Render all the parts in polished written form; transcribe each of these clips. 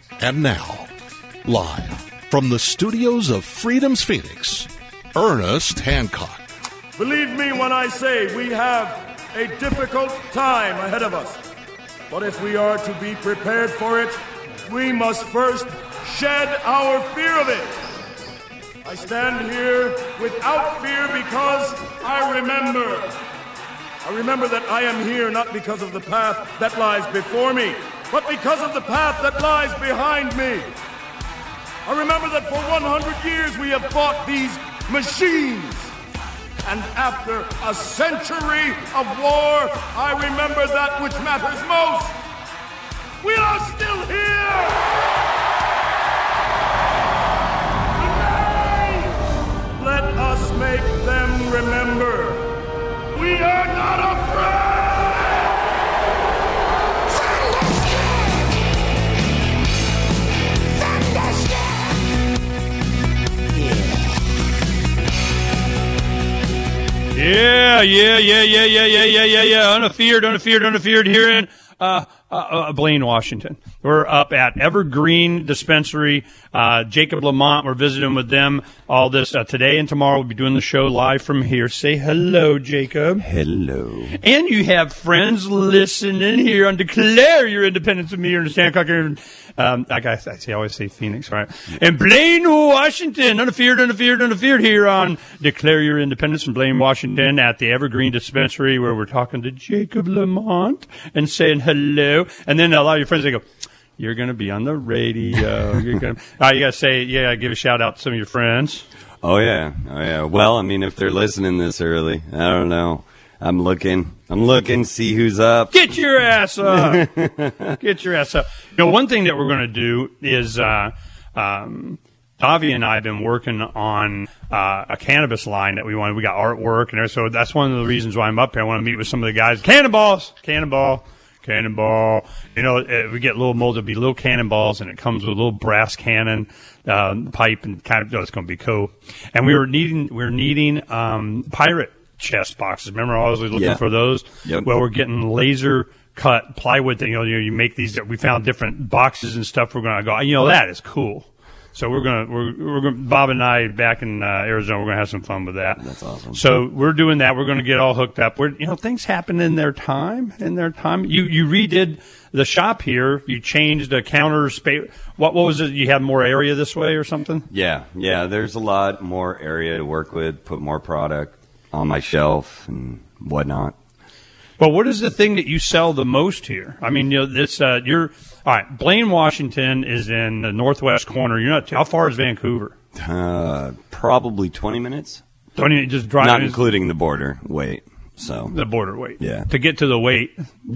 And now, live from the studios of Freedom's Phoenix, Ernest Hancock. Believe me when I say we have a difficult time ahead of us. But if we are to be prepared for it, we must first shed our fear of it. I stand here without fear because I remember that I am here not because of the path that lies before me, but because of the path that lies behind me. I remember that for 100 years we have fought these machines. And after a century of war, I remember that which matters most. We are still here! Today, let us make them remember. We are not afraid! Yeah. Unafeared here in Blaine, Washington. We're up at Evergreen Dispensary. Jacob Lamont, we're visiting with them all this today and tomorrow. We'll be doing the show live from here. Say hello, Jacob. Hello. And you have friends listening here on Declare Your Independence with me, Ernest Hancock. I always say Phoenix, right? And Blaine, Washington, unafeared here on Declare Your Independence from Blaine, Washington at the Evergreen Dispensary where we're talking to Jacob Lamont and saying hello. And then a lot of your friends, they go, you're going to be on the radio. You got to say, give a shout out to some of your friends. Oh, yeah. Well, I mean, if they're listening this early, I don't know. I'm looking, see who's up. Get your ass up. One thing that we're going to do is, Davi and I have been working on a cannabis line that we want. We got artwork, and so that's one of the reasons why I'm up here. I want to meet with some of the guys. Cannonball. We get little molds. It'll be little cannonballs, and it comes with a little brass cannon pipe, and it's going to be cool. And we're needing pirate chest boxes. Remember, I was looking for those. Yep. Well, we're getting laser cut plywood. You make these. We found different boxes and stuff. We're going to go. That is cool. So we're gonna Bob and I back in Arizona. We're gonna have some fun with that. That's awesome. So we're doing that. We're gonna get all hooked up. Things happen in their time. You redid the shop here. You changed the counter space. What was it? You had more area this way or something? Yeah. There's a lot more area to work with. Put more product on my shelf and whatnot. Well, what is the thing that you sell the most here? I mean, you're all right. Blaine, Washington is in the northwest corner. You're not. How far is Vancouver? Probably 20 minutes. 20, just driving. Not including the border wait. So the border wait. Yeah. To get to the wait.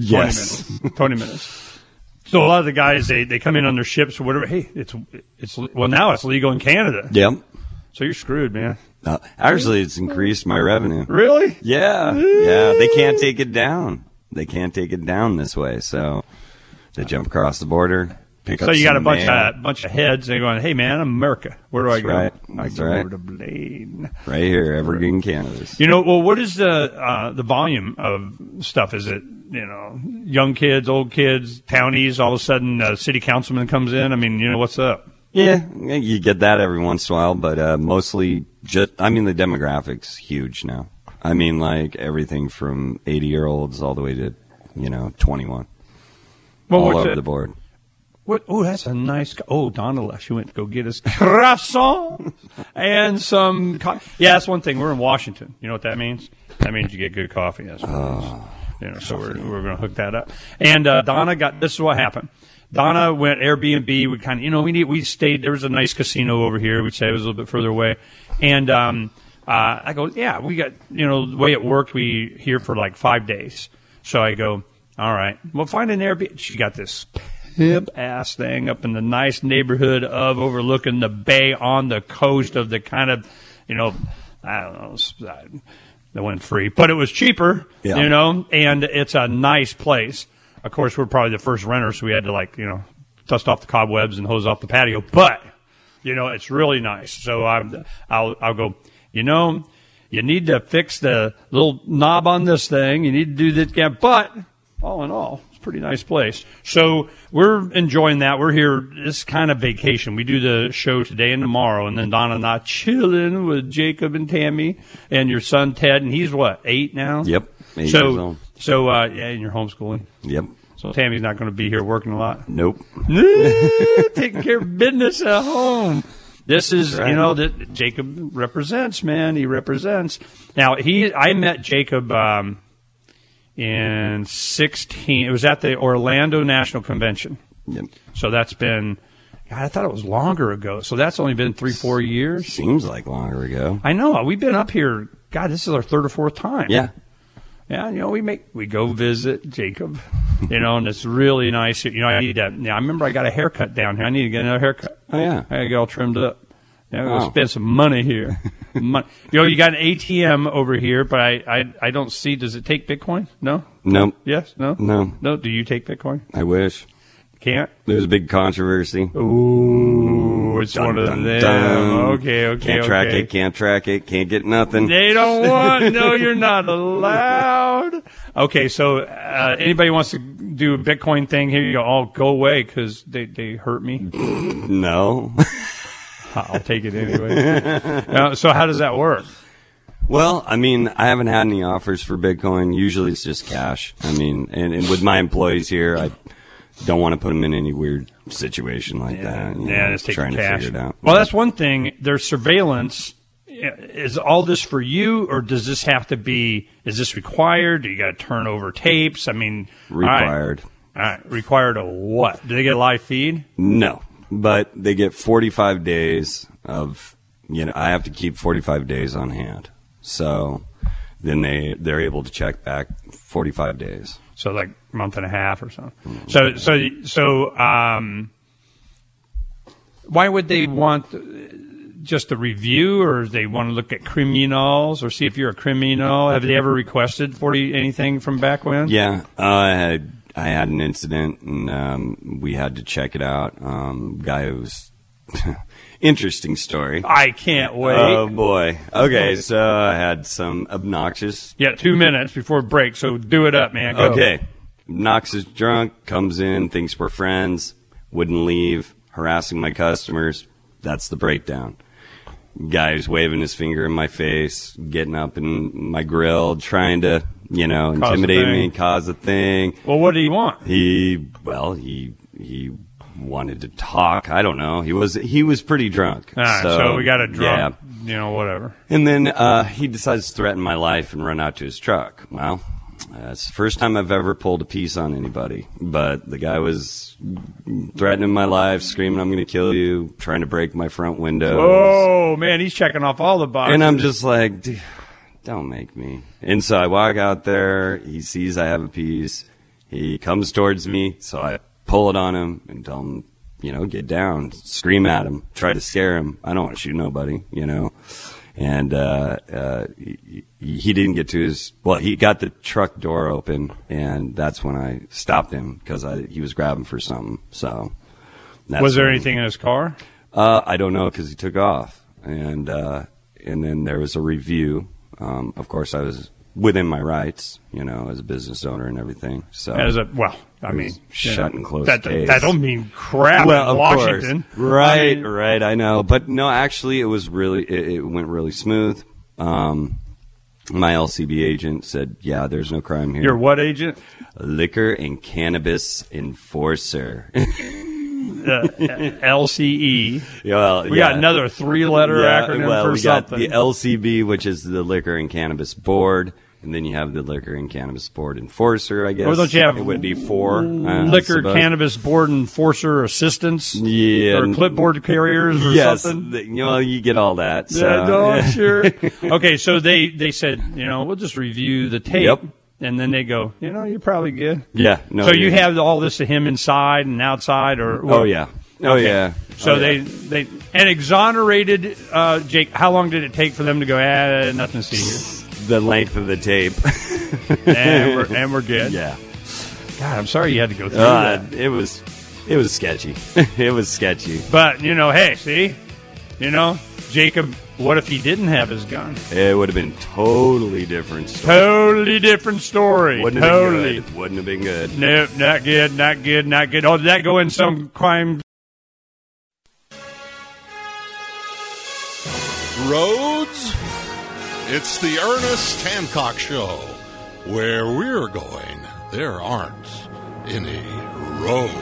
20 minutes. So a lot of the guys they come in on their ships or whatever. Hey, now it's legal in Canada. Yep. So you're screwed, man. Actually, it's increased my revenue. Really? Yeah. They can't take it down. They can't take it down this way. So they jump across the border, pick up. So you got a mail. bunch of heads. They're going, "Hey, man, I'm America. Where do I go? Right. I go over to Blaine, right here, Evergreen, Canada." What is the volume of stuff? Is it young kids, old kids, townies? All of a sudden, a city councilman comes in. I mean, what's up? Yeah, you get that every once in a while, but mostly the demographic's huge now. I mean, like everything from 80-year-olds all the way to, 21. All over the board. What? Oh, that's a nice. Donna left. She went to go get us croissant and some. Yeah, that's one thing. We're in Washington. You know what that means? That means you get good coffee. That's what it means. So we're going to hook that up. And Donna this is what happened. Donna went Airbnb. We kind of, we stayed. There was a nice casino over here. We'd say it was a little bit further away. And I go, yeah, we got, the way it worked, we here for like 5 days. So I go, all right, we'll find an Airbnb. She got this hip ass thing up in the nice neighborhood of overlooking the bay on the coast of the kind of, I don't know, that went free, but it was cheaper, and it's a nice place. Of course, we're probably the first renter, so we had to dust off the cobwebs and hose off the patio. But it's really nice. So I'll go. You need to fix the little knob on this thing. You need to do this. But all in all, it's pretty nice place. So we're enjoying that. We're here. It's kind of vacation. We do the show today and tomorrow, and then Donna and I chilling with Jacob and Tammy and your son Ted, and he's what, 8 now? Yep. 8 years old. So yeah, and you're homeschooling. Yep. So Tammy's not going to be here working a lot. Nope. Taking care of business at home. This is, right. you know, that Jacob represents, man. He represents. Now, I met Jacob in 16. It was at the Orlando National Convention. Yep. So that's been, God, I thought it was longer ago. So that's only been 3-4 years. Seems like longer ago. I know. We've been up here. God, this is our 3rd or 4th time. Yeah. Yeah, you know, we go visit Jacob, you know, and it's really nice. You know, I remember I got a haircut down here. I need to get another haircut. Oh, yeah. I got to get all trimmed up. Yeah, Wow. I'll spend some money here. You know, you got an ATM over here, but I don't see. Does it take Bitcoin? No? Nope. Yes? No? No. No? Do you take Bitcoin? I wish. Can't? There's a big controversy. Ooh, it's one of them. Okay. Can't track it. Can't get nothing. They don't want. No, you're not allowed. Okay, so anybody wants to do a Bitcoin thing here? You go, oh, go away because they hurt me. No. I'll take it anyway. So how does that work? Well, I mean, I haven't had any offers for Bitcoin. Usually it's just cash. I mean, and with my employees here, I don't want to put them in any weird situation like that. Just take trying cash. to figure it out. Well, that's one thing. There's surveillance. Is all this for you, or does this have to be? Is this required? Do you got to turn over tapes? I mean, Required. All right. Required of what? Do they get a live feed? No, but they get 45 days of, I have to keep 45 days on hand. So then they're able to check back 45 days. So like a month and a half or something. So why would they want just a review, or they want to look at criminals or see if you're a criminal? Have they ever requested anything from back when? Yeah, I had an incident, and we had to check it out. Guy who was interesting story. I can't wait. Oh boy. Okay, so I had some obnoxious. Yeah, 2 minutes before break. So do it up, man. Go. Okay, obnoxious drunk comes in, thinks we're friends, wouldn't leave, harassing my customers. That's the breakdown. Guy's waving his finger in my face, getting up in my grill, trying to, intimidate me, cause a thing. Well, what do you want? He wanted to talk. I don't know. He was pretty drunk. All right, so we got a drunk, whatever. And then he decides to threaten my life and run out to his truck. Well, it's the first time I've ever pulled a piece on anybody. But the guy was threatening my life, screaming, "I'm going to kill you," trying to break my front windows. Oh, man, he's checking off all the boxes. And I'm just like, dude, don't make me. And so I walk out there. He sees I have a piece. He comes towards me, so I pull it on him and tell him, get down, scream at him, try to scare him. I don't want to shoot nobody, And he didn't get to he got the truck door open, and that's when I stopped him because he was grabbing for something. So, was there anything in his car? I don't know because he took off, and then there was a review. Of course, I was within my rights, as a business owner and everything. So shut and closed case. That don't mean crap in Washington. Course. Right, I know. But no, actually, it was it went really smooth. My LCB agent said, yeah, there's no crime here. Your what agent? Liquor and Cannabis Enforcer. LCE. Well, we got another 3-letter acronym for something. We got the LCB, which is the Liquor and Cannabis Board. And then you have the Liquor and Cannabis Board Enforcer, I guess. Or don't you have it would be 4. Liquor Cannabis Board Enforcer Assistants? Yeah. Or clipboard carriers or something? You get all that. So. Yeah, no, sure. Okay, so they said, we'll just review the tape. Yep. And then they go, you're probably good. Yeah. No. So you have all this of him inside and outside, or what? Oh yeah. Oh okay. Yeah. So they exonerated Jake. How long did it take for them to go? Nothing to see here. The length of the tape. and we're good. Yeah. God, I'm sorry you had to go through that. It was sketchy. It was sketchy. But hey, see, Jacob, what if he didn't have his gun? It would have been totally different story. Totally different story. Wouldn't have been good. Wouldn't have been good. Nope, not good, not good, not good. Oh, did that go in some crime? Roads? It's the Ernest Hancock Show. Where we're going, there aren't any roads.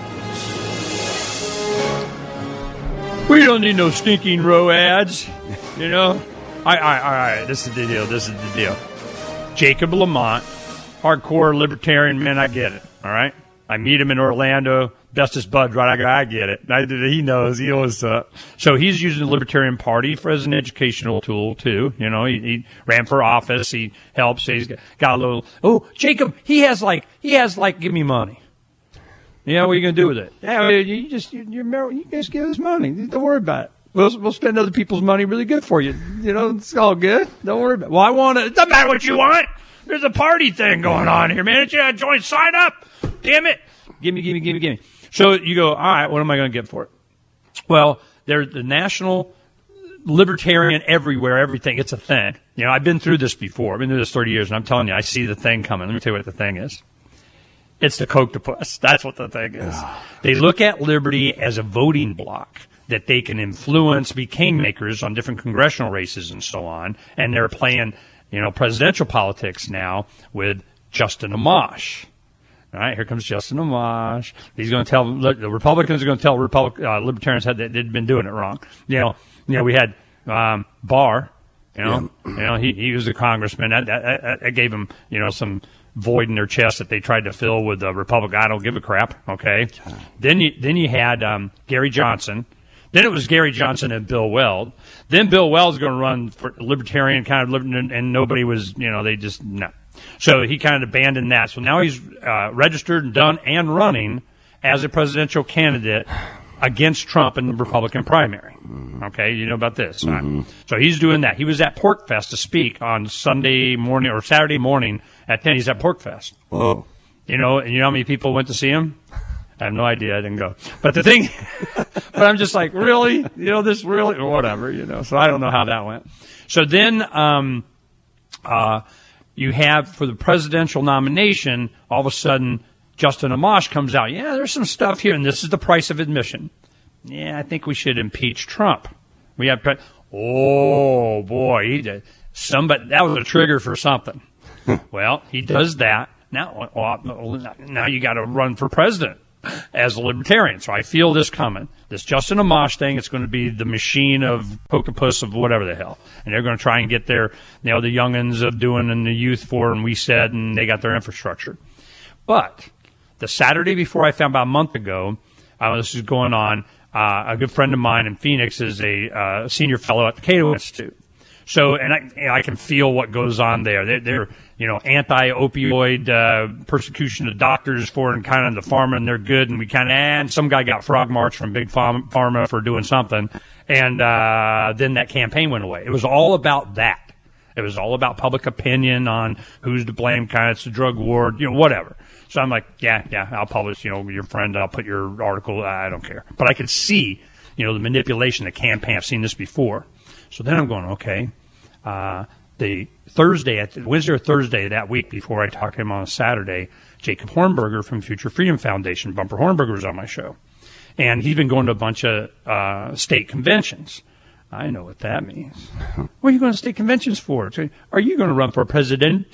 We don't need no stinking row ads, you know. All right. This is the deal. Jacob Lamont, hardcore libertarian man. I get it. All right. I meet him in Orlando. Bestest bud, right? I get it. He knows. He knows. So he's using the Libertarian Party as an educational tool too. You know, he ran for office. He helps. He's got a little. Oh, Jacob, he has like, give me money. Yeah, what are you gonna do with it? Yeah, you just give us money. Don't worry about it. We'll spend other people's money really good for you. You know, it's all good. Don't worry about it. Well, I want to. It doesn't matter what you want. There's a party thing going on here, man. Join, sign up. Damn it. Give me. So you go, all right, what am I going to get for it? Well, there's the national libertarian everywhere, everything. It's a thing. You know, I've been through this before. I've been through this 30 years, and I'm telling you, I see the thing coming. Let me tell you what the thing is. It's the Coctopus. That's what the thing is. They look at liberty as a voting block that they can influence, be kingmakers on different congressional races and so on. And they're playing, presidential politics now with Justin Amash. All right, here comes Justin Amash. He's going to tell the Republicans are going to tell libertarians that they'd been doing it wrong. We had Barr. He was a congressman. That gave him some void in their chest that they tried to fill with the Republican. I don't give a crap. Okay. Then you had Gary Johnson. Then it was Gary Johnson and Bill Weld. Then Bill Weld's going to run for libertarian kind of and nobody was. They just no. So he kind of abandoned that. So now he's registered and done and running as a presidential candidate against Trump in the Republican primary. Okay, you know about this. Mm-hmm. So he's doing that. He was at PorcFest to speak on Sunday morning or Saturday morning at 10. He's at PorcFest. Whoa. And you know how many people went to see him? I have no idea. I didn't go. But the thing, but I'm just like, really? This really? Or whatever, So I don't know how that went. So then, you have, for the presidential nomination, all of a sudden, Justin Amash comes out. Yeah, there's some stuff here, and this is the price of admission. Yeah, I think we should impeach Trump. We have, oh boy, that was a trigger for something. Well, he does that. Now you got to run for president as a libertarian. So I feel this coming. This Justin Amash thing, it's going to be the machine of Coctopus of whatever the hell. And they're going to try and get their, the youngins of doing and the youth for, and we said, and they got their infrastructure. But the Saturday before, I found about a month ago, this is going on, a good friend of mine in Phoenix is a senior fellow at the Cato Institute. So, and I can feel what goes on there. They're anti-opioid persecution of doctors for and kind of the pharma, and they're good. And and some guy got frog marched from Big Pharma for doing something. And then that campaign went away. It was all about that. It was all about public opinion on who's to blame, kind of it's the drug war, whatever. So I'm like, yeah, I'll publish, your friend, I'll put your article, I don't care. But I could see, the manipulation of the campaign. I've seen this before. So then I'm going, okay, the Wednesday or Thursday that week before I talked to him on a Saturday, Jacob Hornberger from Future Freedom Foundation, Bumper Hornberger, was on my show. And he's been going to a bunch of state conventions. I know what that means. What are you going to state conventions for? Are you going to run for president?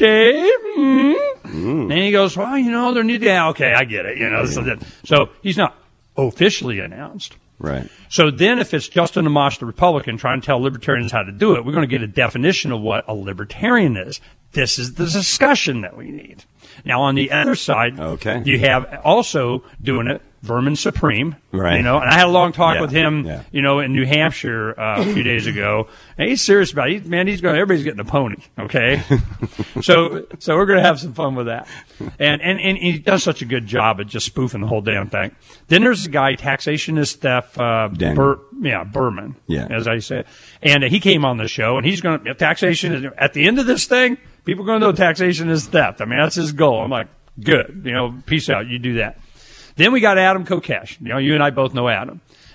And he goes, well, there need to, okay, I get it, So he's not officially announced. Right. So then if it's Justin Amash, the Republican, trying to tell libertarians how to do it, we're going to get a definition of what a libertarian is. This is the discussion that we need. Now, on the other side, okay, you have also doing it, Vermin Supreme. Right. And I had a long talk with him, in New Hampshire a few days ago. And he's serious about it. Everybody's getting a pony, okay? So we're going to have some fun with that. And he does such a good job at just spoofing the whole damn thing. Then there's a guy, Taxation is Theft, Berman, as I said. And he came on the show, and he's going to, taxation is, at the end of this thing, people are going to know taxation is theft. I mean, that's his goal. I'm like, good. Peace out. You do that. Then we got Adam Kokesh. You and I both know Adam.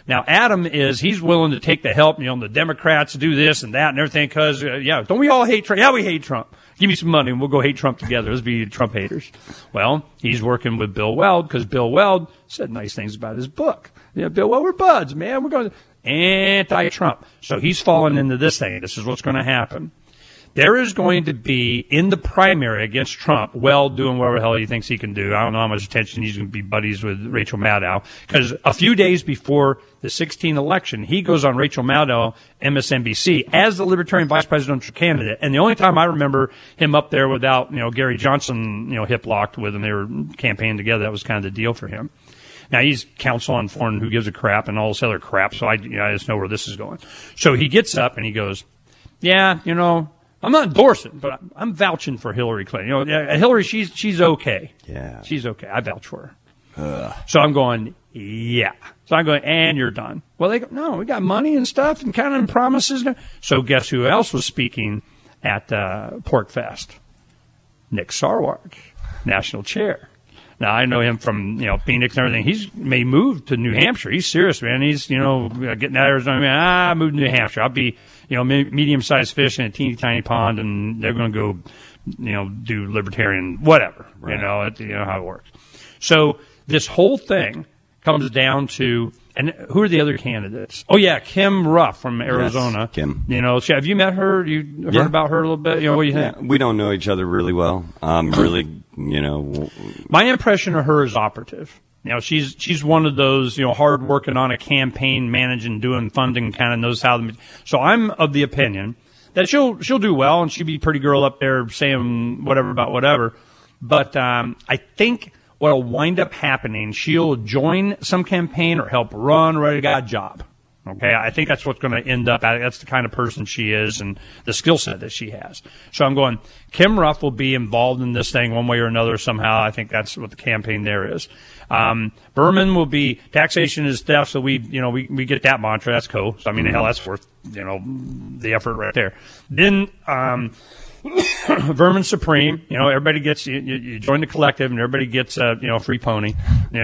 Now, Adam he's willing to take the help, the Democrats do this and that and everything because, don't we all hate Trump? Yeah, we hate Trump. Give me some money and we'll go hate Trump together. Let's be Trump haters. Well, he's working with Bill Weld because Bill Weld said nice things about his book. Bill Weld, we're buds, man. We're going to anti-Trump. So he's fallen into this thing. This is what's going to happen. There is going to be, in the primary against Trump, Weld doing whatever the hell he thinks he can do. I don't know how much attention he's going to be buddies with Rachel Maddow. Because a few days before the 2016 election, he goes on Rachel Maddow, MSNBC, as the Libertarian vice presidential candidate. And the only time I remember him up there without, Gary Johnson, hip locked with him, they were campaigning together. That was kind of the deal for him. Now, he's counsel on foreign who gives a crap and all this other crap, so I just know where this is going. So he gets up and he goes, yeah, I'm not endorsing, but I'm vouching for Hillary Clinton. Hillary, she's okay. Yeah. She's okay. I vouch for her. So I'm going, yeah. So I'm going, and you're done. Well, they go, no, we got money and stuff and kind of promises. So guess who else was speaking at Pork Fest? Nick Sarwark, national chair. Now, I know him from, Phoenix and everything. He's may move to New Hampshire. He's serious, man. He's, getting out of Arizona. I moved to New Hampshire. I'll be, medium-sized fish in a teeny tiny pond, and they're going to go, do libertarian whatever. Right. How it works. So this whole thing comes down to, and who are the other candidates? Oh, yeah, Kim Ruff from Arizona. Yes, Kim. Have you met her? You heard about her a little bit? What do you think? Yeah, we don't know each other really well. My impression of her is operative. She's one of those, hard working on a campaign, managing, doing funding, kind of knows how. So I'm of the opinion that she'll do well, and she'll be a pretty girl up there saying whatever about whatever. But I think what'll wind up happening, she'll join some campaign or help run or got a job. Okay, I think that's what's going to end up. That's the kind of person she is and the skill set that she has. So I'm going, Kim Ruff will be involved in this thing one way or another somehow. I think that's what the campaign there is. Berman will be, taxation is theft, so we get that mantra. That's cool. So, hell, that's worth, the effort right there. Then, Vermin Supreme, everybody gets, you join the collective and everybody gets, free pony.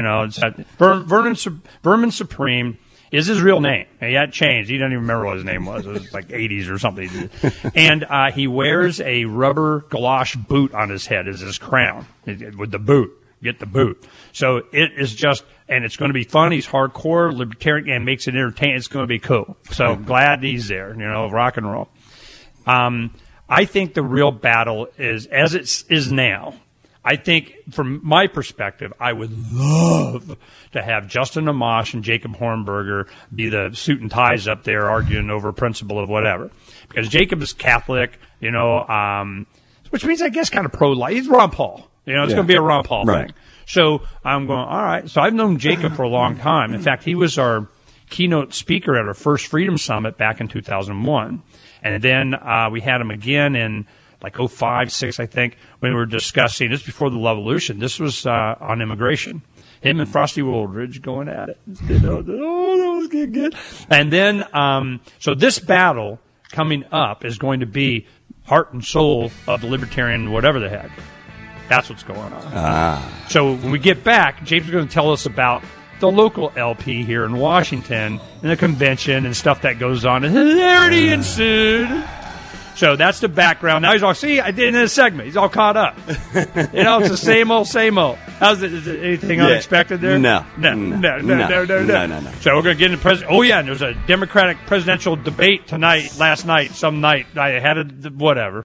Vermin Supreme is his real name. He had changed. He doesn't even remember what his name was. It was like 80s or something. And he wears a rubber galosh boot on his head as his crown with the boot. Get the boot. So it is just, and it's going to be fun. He's hardcore, libertarian, and makes it entertaining. It's going to be cool. So glad he's there, rock and roll. I think the real battle is, as it is now, I think, from my perspective, I would love to have Justin Amash and Jacob Hornberger be the suit and ties up there arguing over a principle of whatever. Because Jacob is Catholic, which means, I guess, kind of pro-life. He's Ron Paul. It's going to be a Ron Paul thing. So I'm going, all right. So I've known Jacob for a long time. In fact, he was our keynote speaker at our first Freedom Summit back in 2001. And then we had him again in like 05, 06, I think, when we were discussing, this before the Levolution. This was on immigration. Him and Frosty Woolridge going at it. That was good. And then, so this battle coming up is going to be heart and soul of the libertarian whatever the heck. That's what's going on. So when we get back, James is going to tell us about the local LP here in Washington and the convention and stuff that goes on. And hilarity ensued. So that's the background. Now he's all, see, I did in this segment. He's all caught up. It's the same old, same old. How's it? Is it anything unexpected there? No. So we're going to get into president. Oh, yeah, and there's a Democratic presidential debate tonight, last night, some night. I had it, whatever.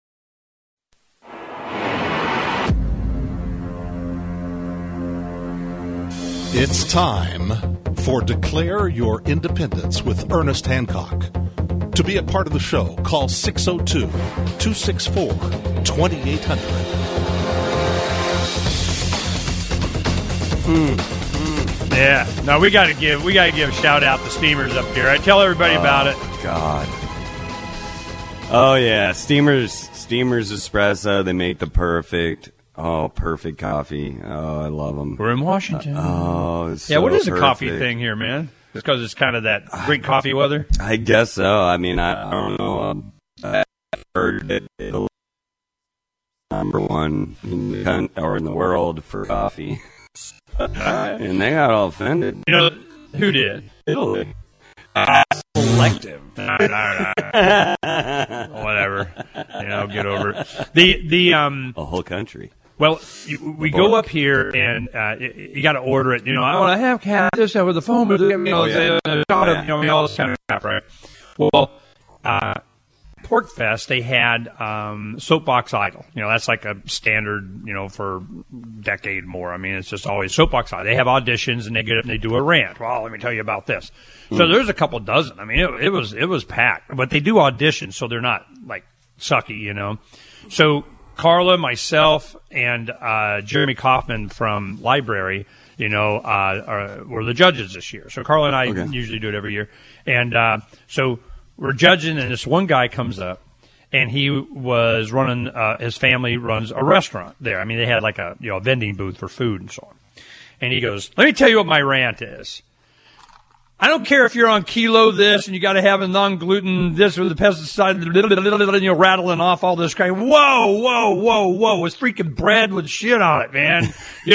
It's time for Declare Your Independence with Ernest Hancock. To be a part of the show, call 602-264-2800. Yeah. No, we gotta give a shout out to Steamers up here. I tell everybody about it. God. Oh yeah, Steamers Espresso. They make the perfect coffee. Oh, I love them. We're in Washington. It's so what is the perfect. coffee thing here, man? Just because it's kind of that great coffee weather? I guess so. I mean, I don't know. I've heard it number one in the world for coffee. And they got all offended. Who did? Italy. Selective. Whatever. Get over it. The whole country. Well, we go up here and you got to order it. I want to have this over the phone, but all this kind of crap, right? Well, Pork Fest, they had Soapbox Idol. That's like a standard, for a decade more. I mean, it's just always Soapbox Idol. They have auditions and they get up and they do a rant. Well, let me tell you about this. So there's a couple dozen. I mean, it was packed, but they do auditions, so they're not like sucky, So Carla, myself, and Jeremy Kaufman from Library, were the judges this year. So Carla and I usually do it every year. And so we're judging, and this one guy comes up, and he was running, his family runs a restaurant there. I mean, they had like a vending booth for food and so on. And he goes, let me tell you what my rant is. I don't care if you're on kilo this and you got to have a non-gluten this with the pesticide, and you're rattling off all this kind. Whoa. It's freaking bread with shit on it, man.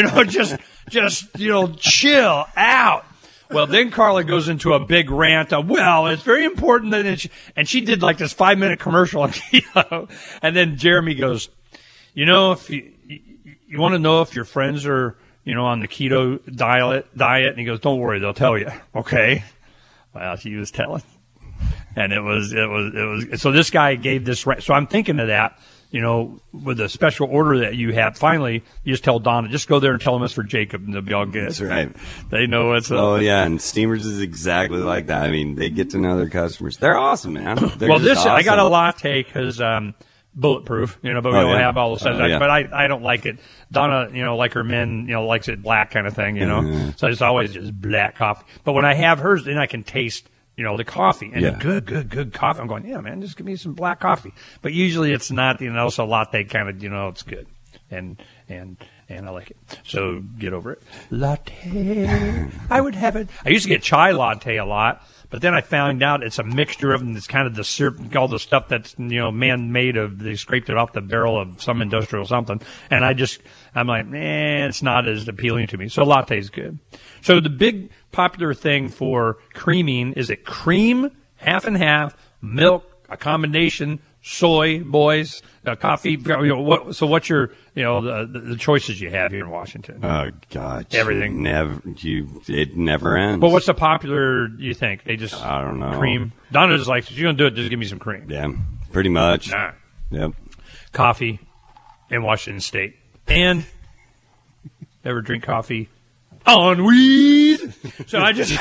Just chill out. Well, then Carla goes into a big rant of, it's very important that and she did like this 5-minute commercial on keto. And then Jeremy goes, if you want to know if your friends are, on the keto diet, and he goes, don't worry, they'll tell you. Okay. Well, he was telling. And it was, so this guy gave this, so I'm thinking of that, with the special order that you have, finally, you just tell Donna, just go there and tell them it's for Jacob, and they'll be all good. That's right. They know what's up. Oh, yeah, and Steamers is exactly like that. I mean, they get to know their customers. They're awesome, man. Awesome. I got a latte because, bulletproof, but we don't have all the stuff. But I don't like it. Donna, like her men, likes it black kind of thing, So it's always just black coffee. But when I have hers, then I can taste, the coffee and good coffee. I'm going, yeah, man, just give me some black coffee. But usually it's not, so latte kind of, it's good. And I like it. So get over it. Latte. I would have it. I used to get chai latte a lot. But then I found out it's a mixture of them. It's kind of the syrup, all the stuff that's, man-made they scraped it off the barrel of some industrial something. And I'm like, it's not as appealing to me. So latte's good. So the big popular thing for creaming, is it cream, half and half, milk, a combination, soy, boys, coffee? So what's your, the choices you have here in Washington? Oh, God. Everything. It never ends. But what's the popular, you think? They just, I don't know. Cream. Donna's like, if you're going to do it, just give me some cream. Yeah, pretty much. Nah. Yep. Coffee in Washington State. And ever drink coffee on weed? So I just...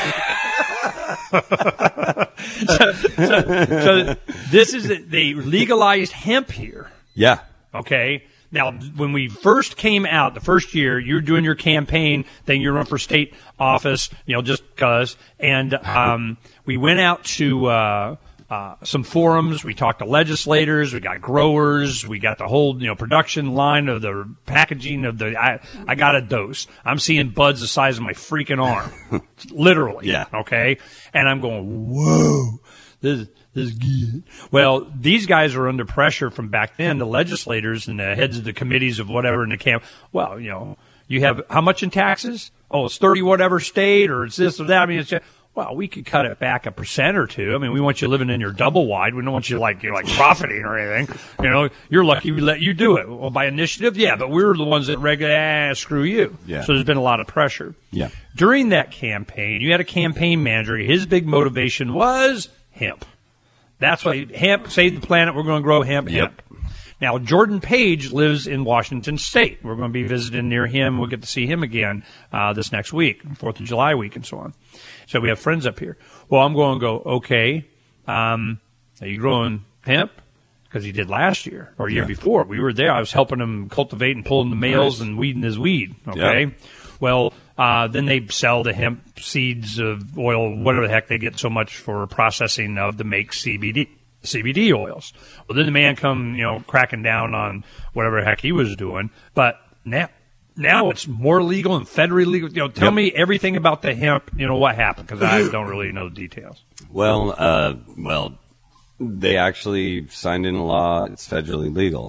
so this is they legalized hemp here. Yeah. Okay. Now, when we first came out, the first year, you were doing your campaign, then you run for state office, just because. And we went out to some forums. We talked to legislators. We got growers. We got the whole production line of the packaging of the. I got a dose. I'm seeing buds the size of my freaking arm, literally. Yeah. Okay. And I'm going, whoa, this is good. Well, these guys are under pressure from back then. The legislators and the heads of the committees of whatever in the camp. Well, you have how much in taxes? Oh, it's 30 whatever state, or it's this or that. I mean, it's. Well, we could cut it back 1% or 2%. I mean, we want you living in your double wide. We don't want you you're profiting or anything. You're lucky we let you do it. Well, by initiative, yeah, but we were the ones that screw you. Yeah. So there's been a lot of pressure. Yeah. During that campaign, you had a campaign manager. His big motivation was hemp. That's why hemp, save the planet. We're going to grow hemp. Yep. Now, Jordan Page lives in Washington State. We're going to be visiting near him. We'll get to see him again this next week, 4th of July week and so on. So we have friends up here. Well, I'm going to go, okay, are you growing hemp? Because he did last year or year before. We were there. I was helping him cultivate and pulling the males and weeding his weed. Okay. Yep. Well, then they sell the hemp seeds of oil, whatever the heck they get so much for processing of to make CBD oils. Well, then the man come, cracking down on whatever the heck he was doing. But now it's more legal and federally legal. Tell me everything about the hemp, what happened, because I don't really know the details. Well, they actually signed in a law. It's federally legal.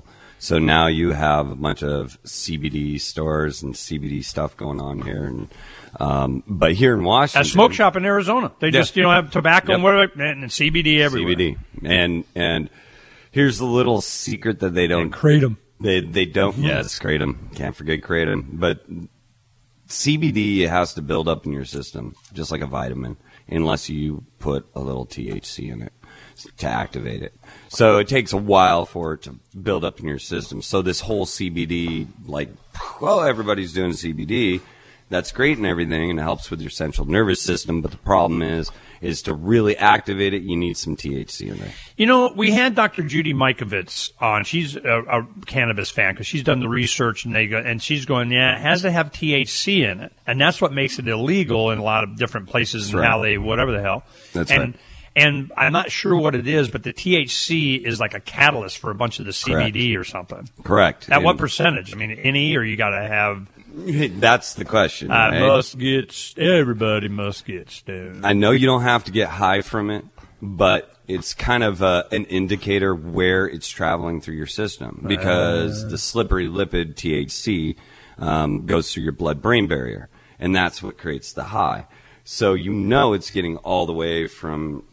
So now you have a bunch of CBD stores and CBD stuff going on here. And but here in Washington, a smoke shop in Arizona, they just have tobacco and whatever, and CBD everywhere. CBD, and here's the little secret that they don't kratom. They don't. Yes, kratom. Can't forget kratom. But CBD has to build up in your system, just like a vitamin, unless you put a little THC in it to activate it. So it takes a while for it to build up in your system. So this whole CBD, everybody's doing CBD. That's great and everything, and it helps with your central nervous system. But the problem is to really activate it, you need some THC in there. We had Dr. Judy Mikovits on. She's a cannabis fan because she's done the research, and she's going, it has to have THC in it, and that's what makes it illegal in a lot of different places and how they whatever the hell. That's right. And I'm not sure what it is, but the THC is like a catalyst for a bunch of the CBD or something. Correct. At what percentage? I mean, any, or you got to have... That's the question. Everybody must get stoned. I know you don't have to get high from it, but it's kind of an indicator where it's traveling through your system, because the slippery lipid THC goes through your blood-brain barrier, and that's what creates the high. So it's getting all the way from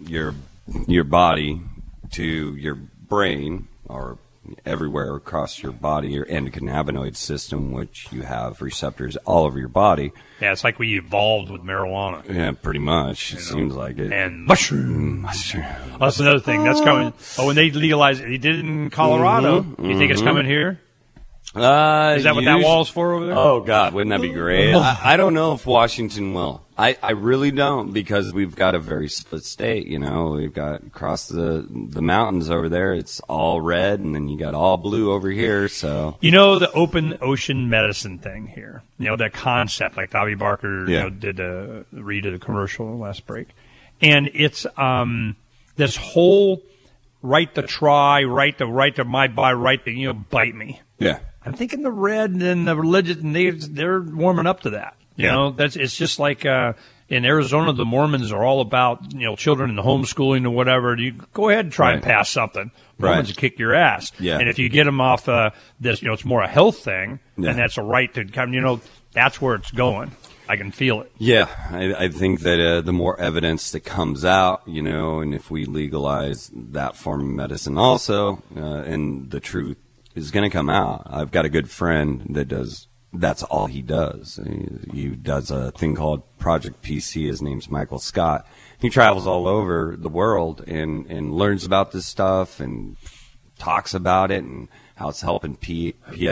your body to your brain, or everywhere across your body, your endocannabinoid system, which you have receptors all over your body. Yeah, it's like we evolved with marijuana. Yeah, pretty much. It seems like it. And mushroom. Oh, that's another thing. That's coming. Oh, when they legalize it, they did it in Colorado. You think it's coming here? Is that what that wall's for over there? Oh, God, wouldn't that be great? I don't know if Washington will. I really don't, because we've got a very split state, We've got across the mountains over there, it's all red, and then you got all blue over here, so. The open ocean medicine thing here, that concept, like Bobby Barker did read a commercial last break. And it's this whole right to try, right to my buy, right to, bite me. Yeah. I'm thinking the red and the religion, they're warming up to that. It's just like in Arizona, the Mormons are all about children and homeschooling or whatever. You go ahead and try and pass something. Mormons will kick your ass. Yeah. And if you get them off this, it's more a health thing, and that's a right to come. That's where it's going. I can feel it. Yeah, I think that the more evidence that comes out, and if we legalize that form of medicine also, and the truth is going to come out. I've got a good friend that's all he does. He does a thing called Project PC. His name's Michael Scott. He travels all over the world and learns about this stuff and talks about it and how it's helping the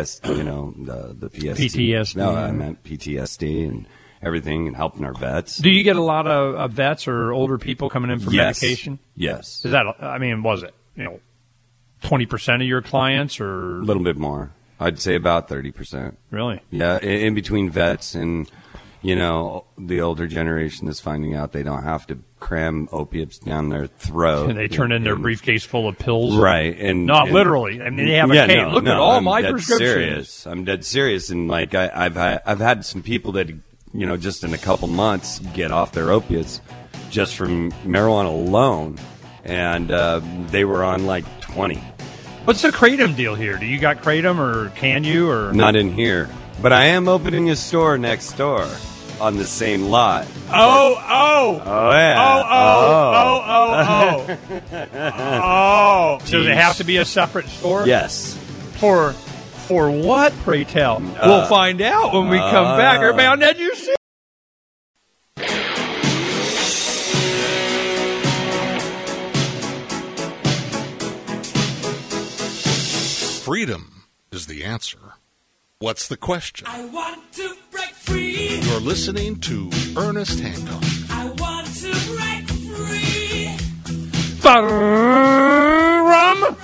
PTSD. No, I meant PTSD and everything, and helping our vets. Do you get a lot of vets or older people coming in for medication? Yes. Is that? Was it 20% of your clients, or a little bit more? I'd say about 30%. Really? Yeah, in between vets and, the older generation is finding out they don't have to cram opiates down their throat. And they turn in their briefcase full of pills. Right. And not literally. I mean, they have a case. Look at all my prescriptions. I'm dead serious. And, I've had some people that, just in a couple months get off their opiates just from marijuana alone. And they were on, 20. What's the kratom deal here? Do you got kratom, or can you? Or not in here, but I am opening a store next door on the same lot. Oh yeah. Oh. Does it have to be a separate store? Yes. For what? Pray tell. We'll find out when we come back. Everybody on Edge, you see. Freedom is the answer. What's the question? I want to break free. You're listening to Ernest Hancock. I want to break free. Rum.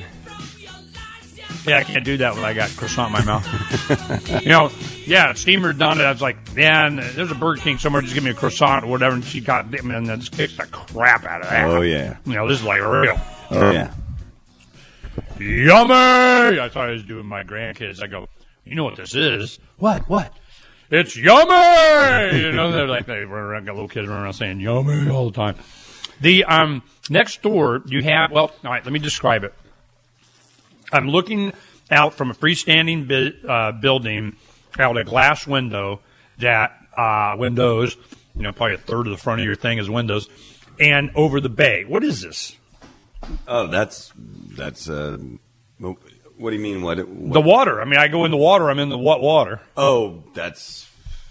Yeah, I can't do that when I got croissant in my mouth. Steamer done it. I was like, and there's a Burger King somewhere. Just give me a croissant or whatever. And she got it, and then kicked the crap out of that. Oh, yeah. This is like real. Oh, yeah. Yummy! I thought I was doing my grandkids. I go, you know what this is? What? It's yummy! They're like, they run around, got little kids running around saying yummy all the time. The next door, you have, all right, let me describe it. I'm looking out from a freestanding building out a glass window that windows, probably a third of the front of your thing is windows, and over the bay. What is this? Oh, that's what do you mean? What? The water. I mean, I go in the water. I'm in the what water? Oh, that's.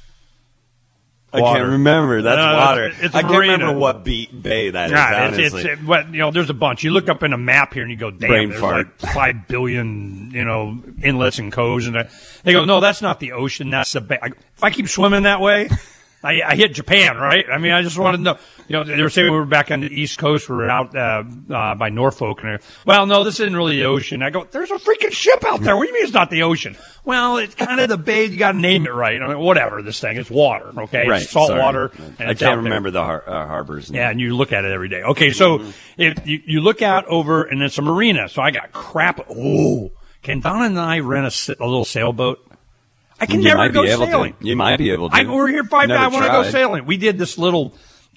I Water. can't remember. That's water. It's I can't marina. remember what bay that is. Right, honestly. there's a bunch. You look up in a map here and you go, damn, Brain there's fart. like 5 billion, inlets and coves. And they go, no, that's not the ocean. That's the bay. If I keep swimming that way, I hit Japan, right? I mean, I just wanted to know. They were saying we were back on the East Coast. We were out by Norfolk. And well, no, this isn't really the ocean. I go, there's a freaking ship out there. What do you mean it's not the ocean? Well, it's kind of the bay. You got to name it right. I mean, whatever, this thing. It's water, okay? Right. It's salt Sorry. water. And I it's can't out there. remember the harbors. Yeah, and you look at it every day. Okay, so if you look out over, and it's a marina. So I got crap. Oh, can Donna and I rent a little sailboat? I can You never might go be able sailing. to. You might be able to. We're here 5 Never days. I want to go tried. sailing. We did this little,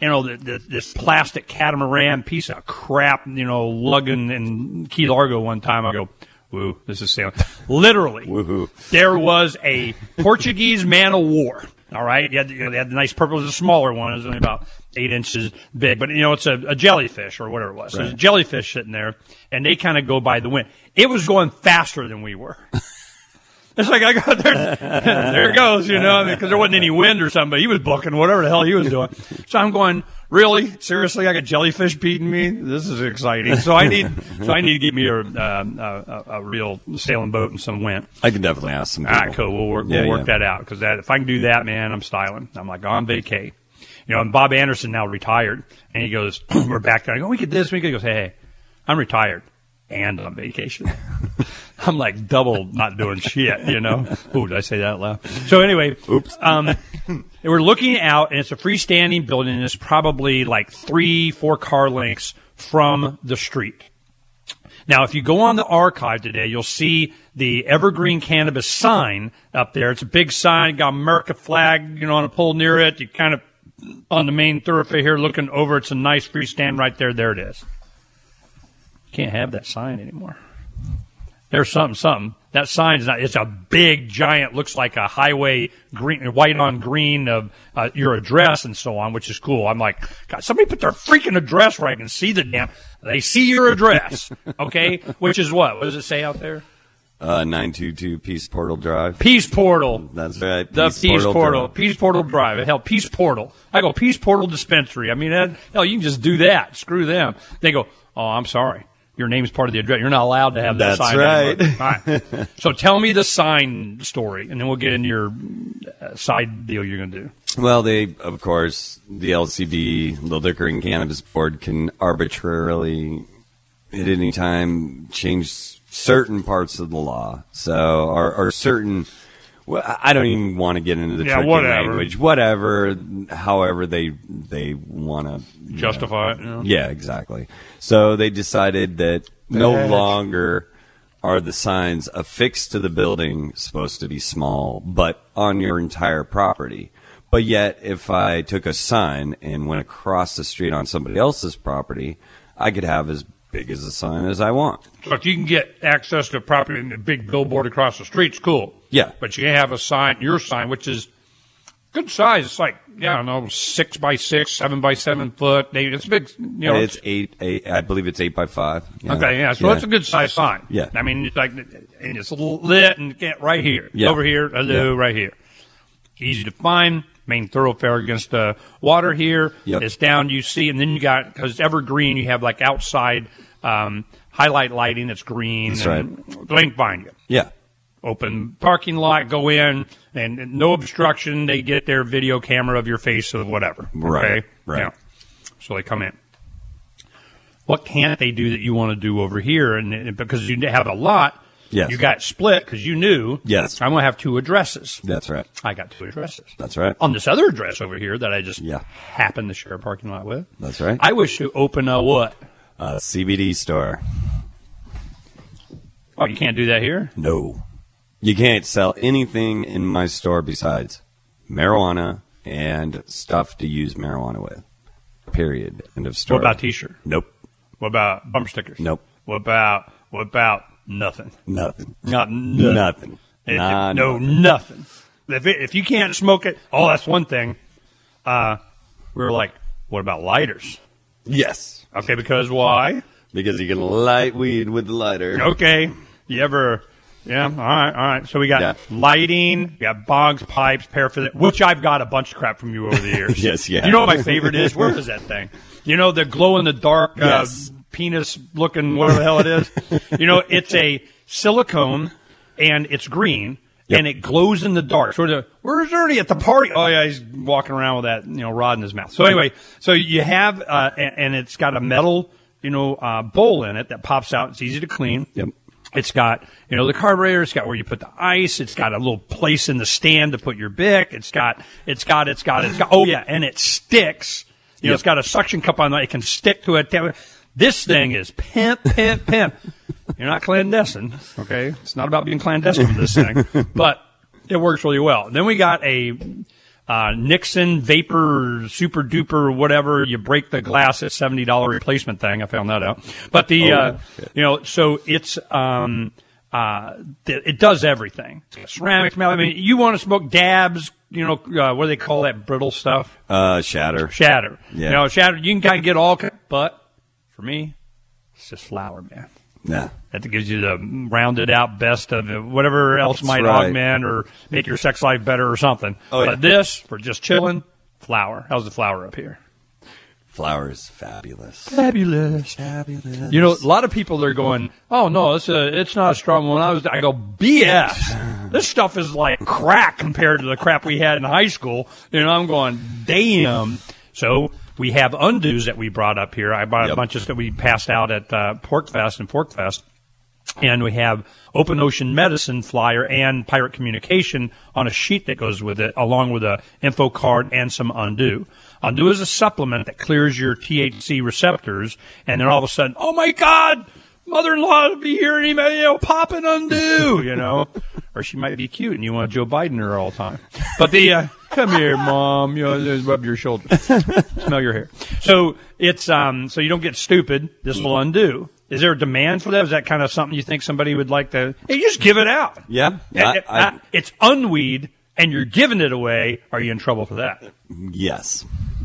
this plastic catamaran piece of crap, lugging in Key Largo one time. I go, woo, this is sailing. Literally, Woohoo. there was a Portuguese man of war. All right, they had the nice purple. It was a smaller one. It was only about 8 inches big, but it's a jellyfish or whatever it was. So there's a jellyfish sitting there, and they kind of go by the wind. It was going faster than we were. It's like I got there it goes, because there wasn't any wind or something, but he was booking whatever the hell he was doing. So I'm going, really? Seriously? I got jellyfish beating me? This is exciting. So I need to get me a real sailing boat and some wind. I can definitely ask some All people. right, cool. We'll work that out, because if I can do that, man, I'm styling. I'm like on vacay. And Bob Anderson now retired, and he goes, we're back there. I go, we could this, we could. He goes, hey, I'm retired and on vacation. I'm like double not doing shit, Ooh, did I say that out loud? So anyway, Oops. we're looking out, and it's a freestanding building, and it's probably like 3-4 car lengths from the street. Now, if you go on the archive today, you'll see the Evergreen Cannabis sign up there. It's a big sign, got America flag, on a pole near it. You kind of on the main thoroughfare here looking over. It's a nice freestand right there. There it is. Can't have that sign anymore. There's something. That sign's not, it's a big, giant, looks like a highway, green, white on green of your address and so on, which is cool. I'm like, God, somebody put their freaking address where I can see they see your address, okay? Which is what? What does it say out there? 922 Peace Portal Drive. Peace Portal. That's right. The Peace Portal. Drive. Peace Portal Drive. Hell, Peace Portal. I go, Peace Portal Dispensary. I mean, hell, you can just do that. Screw them. They go, oh, I'm sorry. Your name's part of the address. You're not allowed to have that That's sign. right. All right. So tell me the sign story, and then we'll get into your side deal you're going to do. Well, of course, the LCB, the Liquor and Cannabis Board, can arbitrarily, at any time, change certain parts of the law. So, or certain. Well, I don't even want to get into the tricky language. Whatever, however they want to Justify it. Yeah, exactly. So they decided that no longer are the signs affixed to the building supposed to be small, but on your entire property. But yet, if I took a sign and went across the street on somebody else's property, I could have as big as a sign as I want. So if you can get access to a property and a big billboard across the street, it's cool. Yeah. But you can have a sign, your sign, which is good size. It's like, I don't know, 6 by 6, 7 by 7 foot. It's big, It's 8, I believe it's 8 by 5. Yeah. Okay, yeah. So it's a good size sign. Yeah. I mean, it's like, and it's lit and get right here. Yeah. Over here, hello, right here. Easy to find. Main thoroughfare against the water here. Yep. It's down, you see, and then you got, because Evergreen, you have like outside highlight lighting that's green. That's and they can find you. Yeah. Open parking lot, go in, and no obstruction. They get their video camera of your face or whatever. Right, Okay? right. Yeah. So they come in. What can't they do that you want to do over here? And because you have a lot, Yes. you got split because you knew. Yes. I'm going to have 2 addresses. That's right. I got 2 addresses. That's right. On this other address over here that I just Yeah. happened to share a parking lot with. That's right. I wish to open a what? CBD store. Oh, you can't do that here? No. You can't sell anything in my store besides marijuana and stuff to use marijuana with. Period. End of story. What about T-shirt? Nope. What about bumper stickers? Nope. What about Nothing. Nothing. Not nothing. Nothing. Nah, No, nothing. If you can't smoke it, that's one thing. We were like, what about lighters? Yes. Okay, because why? Because you can light weed with the lighter. Okay. You ever... Yeah, all right. So we got lighting, we got bongs, pipes, paraphernalia, which I've got a bunch of crap from you over the years. Yes, yeah. You know what my favorite is? Where is that thing? You know, the glow-in-the-dark Yes. penis-looking, whatever the hell it is? You know, it's a silicone, and it's green, and it glows in the dark. Sort of, where's Ernie at the party? Oh, yeah, he's walking around with that, rod in his mouth. So anyway, so you have, and it's got a metal, bowl in it that pops out. It's easy to clean. Yep. It's got, the carburetor. It's got where you put the ice. It's got a little place in the stand to put your Bic. It's got. Oh yeah, and it sticks. It's got a suction cup on it. It can stick to it. This thing is pimp. You're not clandestine, okay? It's not about being clandestine with this thing, but it works really well. Then we got a Nixon Vapor Super Duper whatever. You break the glass at $70 replacement thing. I found that out. But so it's it does everything. It's got ceramic smell. I mean, you want to smoke dabs? What do they call that brittle stuff? Shatter. Yeah. Shatter. You can kind of get all, but for me, it's just flour, man. Yeah. That gives you the rounded out best of it, whatever else might augment or make your sex life better or something. Oh, yeah. But this, for just chilling, flour. How's the flour up here? Flour is fabulous. Fabulous. A lot of people are going, oh, no, it's not a strong one. I go, BS. This stuff is like crack compared to the crap we had in high school. I'm going, damn. So we have undos that we brought up here. I brought a bunch of stuff we passed out at PorkFest and PorkFest. And we have Open Ocean Medicine flyer and Pirate Communication on a sheet that goes with it, along with a info card and some undo. Undo is a supplement that clears your THC receptors, and then all of a sudden, oh my God, mother-in-law will be here and pop an undo, Or she might be cute and you want Joe Biden her all the time. But come here, Mom, just rub your shoulder, smell your hair. So it's, so you don't get stupid. This will undo. Is there a demand for that? Is that kind of something you think somebody would like to? Hey, just give it out. Yeah. It's unweed, and you're giving it away. Are you in trouble for that? Yes.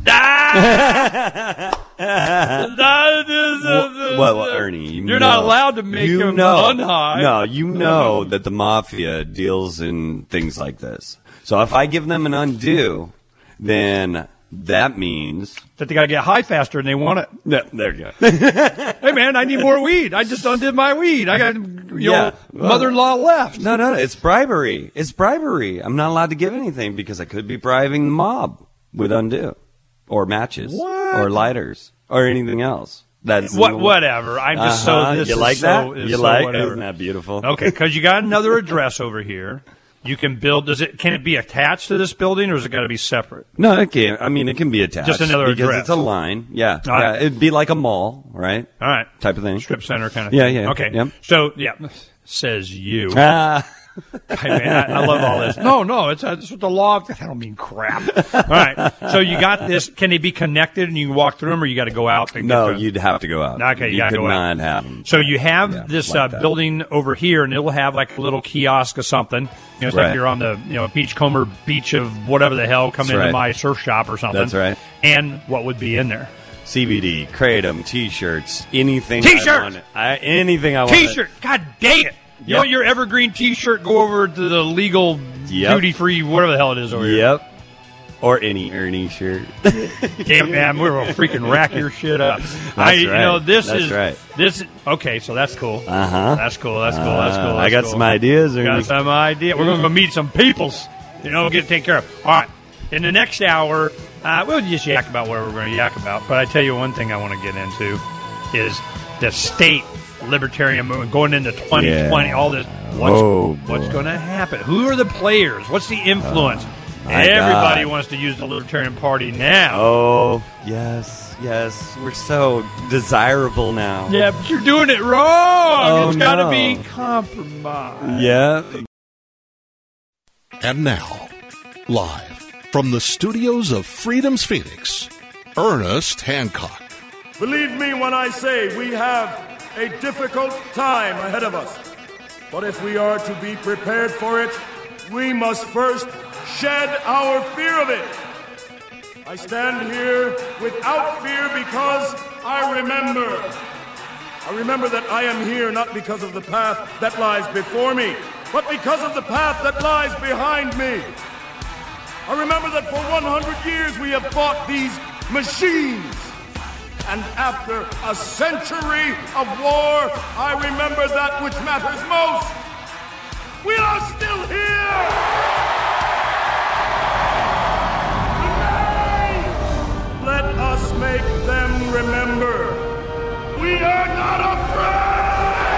Well, Ernie, you're not allowed to make them unhigh. No, you know that the mafia deals in things like this. So if I give them an undo, then that means that they got to get high faster and they want it. Yeah, there you go. Hey, man, I need more weed. I just undid my weed. I got, mother-in-law left. No, it's bribery. It's bribery. I'm not allowed to give anything because I could be bribing the mob with undo or matches or lighters or anything else. That's whatever. I'm just so this you like is that? So, is you so like? Whatever. Isn't that beautiful? Okay, because you got another address over here. You can build. Can it be attached to this building, or is it got to be separate? No, it can. I mean, it can be attached. Just another because address. It's a line. Yeah, right. It'd be like a mall, right? All right, type of thing. Strip center kind of. Yeah, thing. yeah. Okay. Yep. So says you. Hey, man, I love all this. No, it's what the law. I don't mean crap. All right, so you got this. Can they be connected and you can walk through them, or you got to go out? No, you'd have to go out. Okay, you got to go out. Could not have them. So you have this like building over here, and it'll have like a little kiosk or something. It's like you're on the Beachcomber beach of whatever the hell. Come into my surf shop or something. That's right. And what would be in there? CBD, kratom, T-shirts, anything. T-shirts. Anything I want. T-shirt. God dang it. You want your evergreen T-shirt, go over to the legal duty-free, whatever the hell it is over here. Yep. Or any Ernie shirt. Damn, man, we're going to freaking rack your shit up. That's right. This. Okay, so that's cool. That's cool. I got some ideas. We're going to go meet some peoples. Get taken care of. All right. In the next hour, we'll just yak about whatever we're going to yak about. But I tell you one thing I want to get into is the state libertarian movement going into 2020, all this. What's going to happen? Who are the players? What's the influence? Everybody wants to use the Libertarian Party now. Oh, yes. We're so desirable now. Yeah, but you're doing it wrong. It's got to be compromised. Yeah. And now, live from the studios of Freedom's Phoenix, Ernest Hancock. Believe me when I say we have a difficult time ahead of us. But if we are to be prepared for it, we must first shed our fear of it. I stand here without fear because I remember. I remember that I am here not because of the path that lies before me, but because of the path that lies behind me. I remember that for 100 years we have fought these machines. And after a century of war, I remember that which matters most. We are still here! Today, let us make them remember. We are not afraid!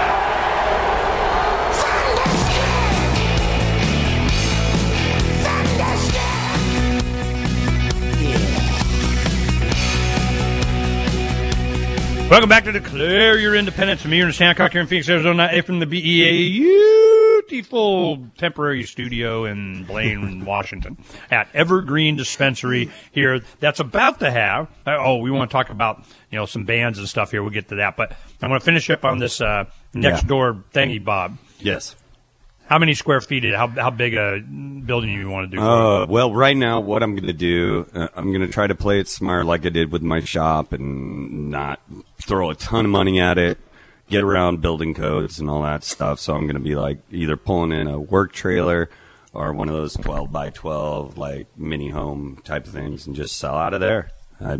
Welcome back to Declare Your Independence. I'm Ernest Hancock here in Phoenix, Arizona, from the BEA beautiful temporary studio in Blaine, Washington, at Evergreen Dispensary here. That's about to have. We want to talk about some bands and stuff here. We'll get to that, but I'm going to finish up on this next door thingy, Bob. Yes. How many square feet? How big a building you want to do? Well, right now, what I'm going to do, I'm going to try to play it smart like I did with my shop and not throw a ton of money at it, get around building codes and all that stuff. So I'm going to be like either pulling in a work trailer or one of those 12 by 12 like mini home type of things and just sell out of there.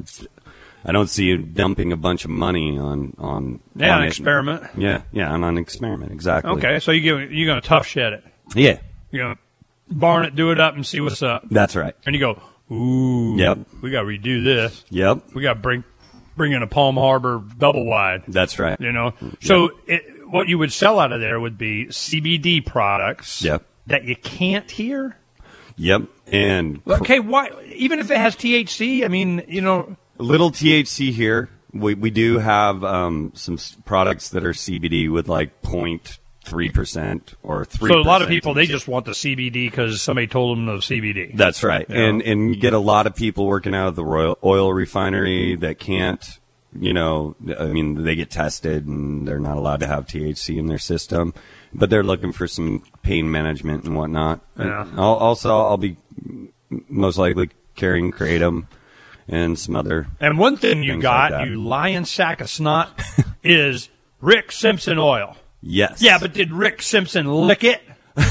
I don't see you dumping a bunch of money on an experiment. Yeah, on an experiment, exactly. Okay, so you're going to tough shed it. Yeah. You're going to barn it, do it up, and see what's up. That's right. And you go, ooh, yep, we got to redo this. Yep. We got to bring in a Palm Harbor double wide. That's right. So what you would sell out of there would be CBD products. Yep. That you can't hear. Yep. And okay, why? Even if it has THC, I mean, little THC here. We do have some products that are CBD with like 0.3% or 3%. So a lot of people, they just want the CBD because somebody told them the CBD. That's right. And you get a lot of people working out of the Royal Oil Refinery that can't, they get tested and they're not allowed to have THC in their system, but they're looking for some pain management and whatnot. Yeah. And I'll be most likely carrying Kratom and some other. And one thing you got, like you lying sack of snot, is Rick Simpson oil. Yes. Yeah, but did Rick Simpson lick it?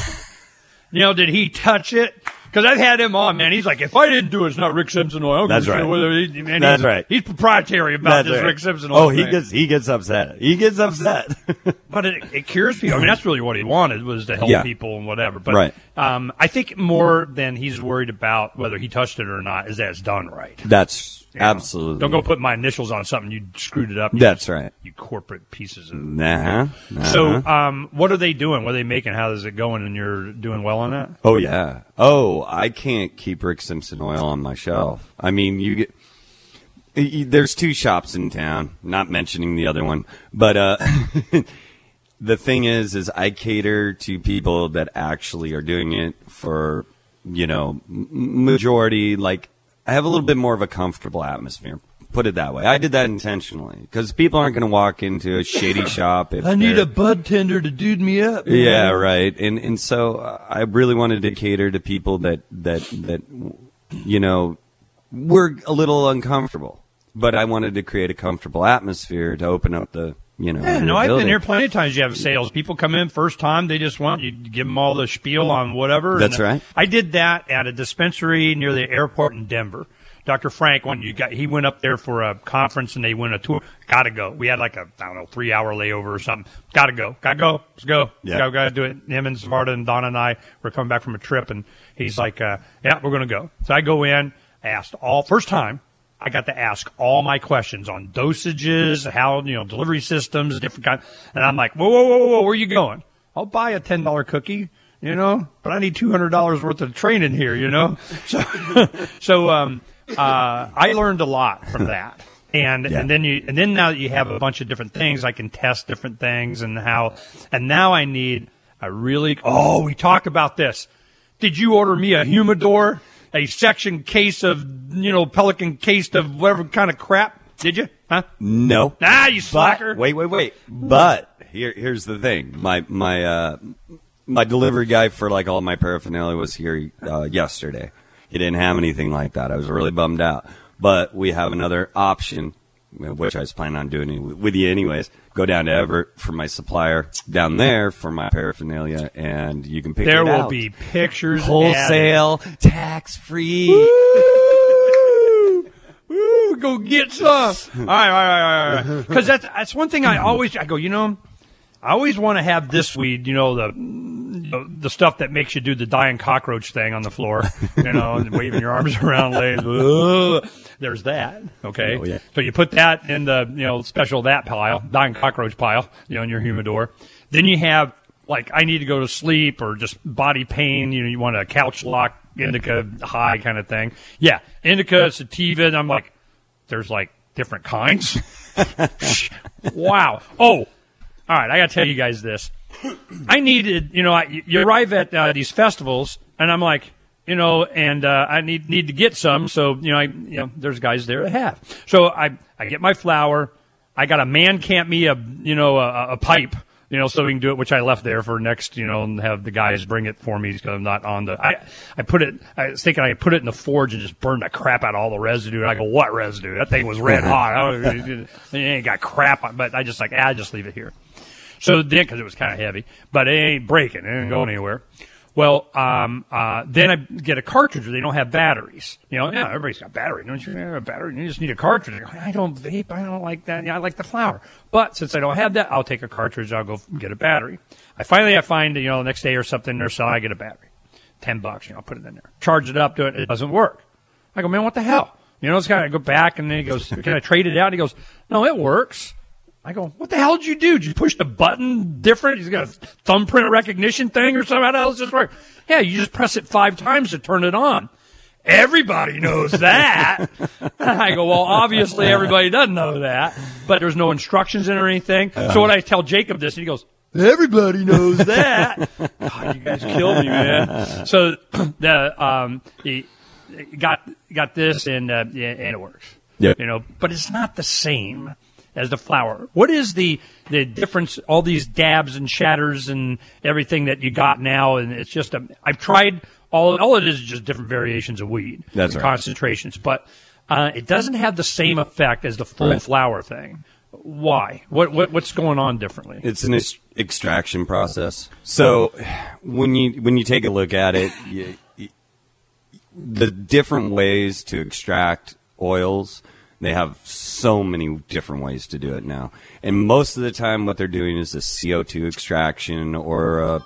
Did he touch it? Because I've had him on, man. He's like, if I didn't do it, it's not Rick Simpson oil. That's right. That's right. He's proprietary about this Rick Simpson oil. Oh, he gets upset. He gets upset. But it cures people. I mean, that's really what he wanted, was to help people and whatever. But right. I think more than he's worried about whether he touched it or not is that it's done right. That's absolutely. Don't go put my initials on something. You screwed it up. That's right. You corporate pieces of. So, what are they doing? What are they making? How is it going? And you're doing well on that? Oh, yeah. Oh, I can't keep Rick Simpson oil on my shelf. I mean, there's two shops in town, not mentioning the other one, but the thing is I cater to people that actually are doing it for, majority, like, I have a little bit more of a comfortable atmosphere. Put it that way. I did that intentionally because people aren't going to walk into a shady shop. I need a bud tender to dude me up. Man. Yeah, right. And so I really wanted to cater to people that were a little uncomfortable, but I wanted to create a comfortable atmosphere to open up the. I've been here plenty of times. You have sales. People come in first time. They just want you to give them all the spiel on whatever. That's right. I did that at a dispensary near the airport in Denver. Dr. Frank, he went up there for a conference and they went a tour. Gotta go. We had like a 3-hour layover or something. Gotta go. Let's go. Yeah. Gotta do it. Him and Sparta and Don and I were coming back from a trip and he's like, yeah, we're going to go. So I go in, first time. I got to ask all my questions on dosages, how, delivery systems, different kinds. And I'm like, whoa, where are you going? I'll buy a $10 cookie, but I need $200 worth of training here, So I learned a lot from that. And then now that you have a bunch of different things, I can test different things and now I need we talk about this. Did you order me a humidor? A section case of, Pelican case of whatever kind of crap. Did you? Huh? No. You slacker. Wait. But Here's the thing. My delivery guy for like all my paraphernalia was here yesterday. He didn't have anything like that. I was really bummed out. But we have another option, which I was planning on doing with you anyways. Go down to Everett for my supplier down there for my paraphernalia, and you can pick it out. There will be pictures. Wholesale, tax-free. Woo, go get some. All right. Because that's one thing I go, I always want to have this weed, the stuff that makes you do the dying cockroach thing on the floor, and waving your arms around. There's that, okay? Oh, yeah. So you put that in the, special that pile, dying cockroach pile, in your humidor. Then you have, like, I need to go to sleep or just body pain, you want a couch lock, indica high kind of thing. Yeah, indica, sativa, and I'm like, there's, like, different kinds? Wow. Oh, all right, I got to tell you guys this. I needed, you arrive at these festivals, and I'm like, I need to get some. So, there's guys there that have. So I get my flower. I got a man camp me a pipe, so we can do it, which I left there for next, and have the guys bring it for me because I'm not on the. I was thinking I put it in the forge and just burn the crap out of all the residue. And I go, what residue? That thing was red hot. It ain't got crap on, but I just leave it here. So then, because it was kind of heavy, but it ain't breaking. It ain't going anywhere. Well, then I get a cartridge where they don't have batteries. Everybody's got battery. Don't you have a battery? You just need a cartridge. I don't vape. I don't like that. I like the flower. But since I don't have that, I'll take a cartridge. I'll go get a battery. I find, the next day or something, or so I get a battery. $10, I'll put it in there. Charge it up to it. It doesn't work. I go, man, what the hell? It's got to go back, and then he goes, can I trade it out? He goes, no, it works. I go, what the hell did you do? Did you push the button different? He's got a thumbprint recognition thing or something? How the hell does this work? Yeah, you just press it 5 times to turn it on. Everybody knows that. I go, well, obviously everybody doesn't know that, but there's no instructions in it or anything. So when I tell Jacob this, and he goes, everybody knows that. God, you guys killed me, man. So he got this, and it works. Yep. But it's not the same as the flower. What is the difference, all these dabs and shatters and everything that you got now? And it's just, I've tried, all it is just different variations of weed. That's right. Concentrations. But it doesn't have the same effect as the full flower thing. Why? What's going on differently? It's an extraction process. So when you take a look at it, the different ways to extract oils, they have so many different ways to do it now. And most of the time what they're doing is a CO2 extraction or a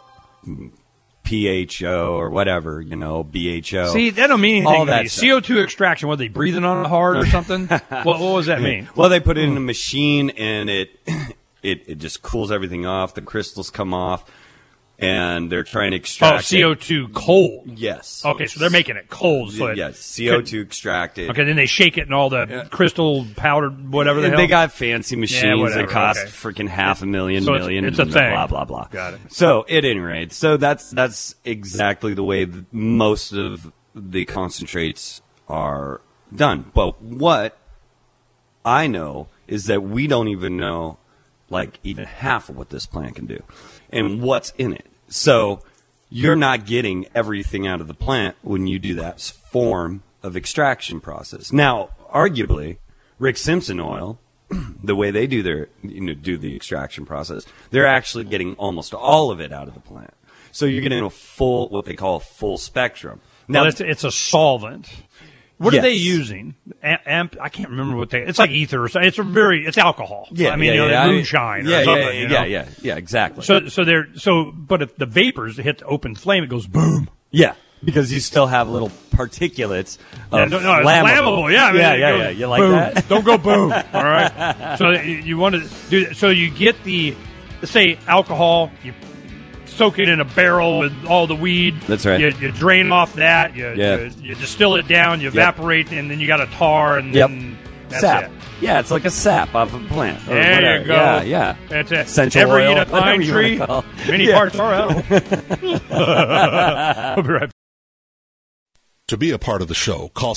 PHO or whatever, BHO. See, that don't mean anything all to that me. stuff. CO2 extraction, what, are they breathing on it hard or something? What does that mean? Well, they put it in a machine and it just cools everything off. The crystals come off. And they're trying to extract CO2 cold. Yes. Okay, so they're making it cold. So yes, CO2 extracted. Okay, then they shake it and all the crystal powder, whatever the hell. They got fancy machines that cost freaking $500,000, so million. It's a thing. Blah, blah, blah. Got it. So, at any rate, that's exactly the way most of the concentrates are done. But what I know is that we don't even know, even half of what this plant can do and what's in it. So you're not getting everything out of the plant when you do that form of extraction process. Now, arguably, Rick Simpson oil, the way they do do the extraction process, they're actually getting almost all of it out of the plant. So you're getting what they call a full spectrum. Now, it's a solvent. What are they using? I can't remember what it's like ether or something. It's alcohol. Yeah, moonshine or something. Yeah, exactly. But if the vapors hit the open flame, it goes boom. Yeah, because you still have little particulates of it's flammable. Yeah, You like boom. that? Don't go boom. All right. So you want to do. So you get let's say alcohol. You soak it in a barrel with all the weed. That's right. You drain off that. You distill it down. You evaporate, and then you got a tar, and then that's sap. it. Yeah, it's like a sap off a plant. There you go. Yeah. That's it. Essential Ever oil, eat a pine tree? Many parts are out. We'll be right back. To be a part of the show, call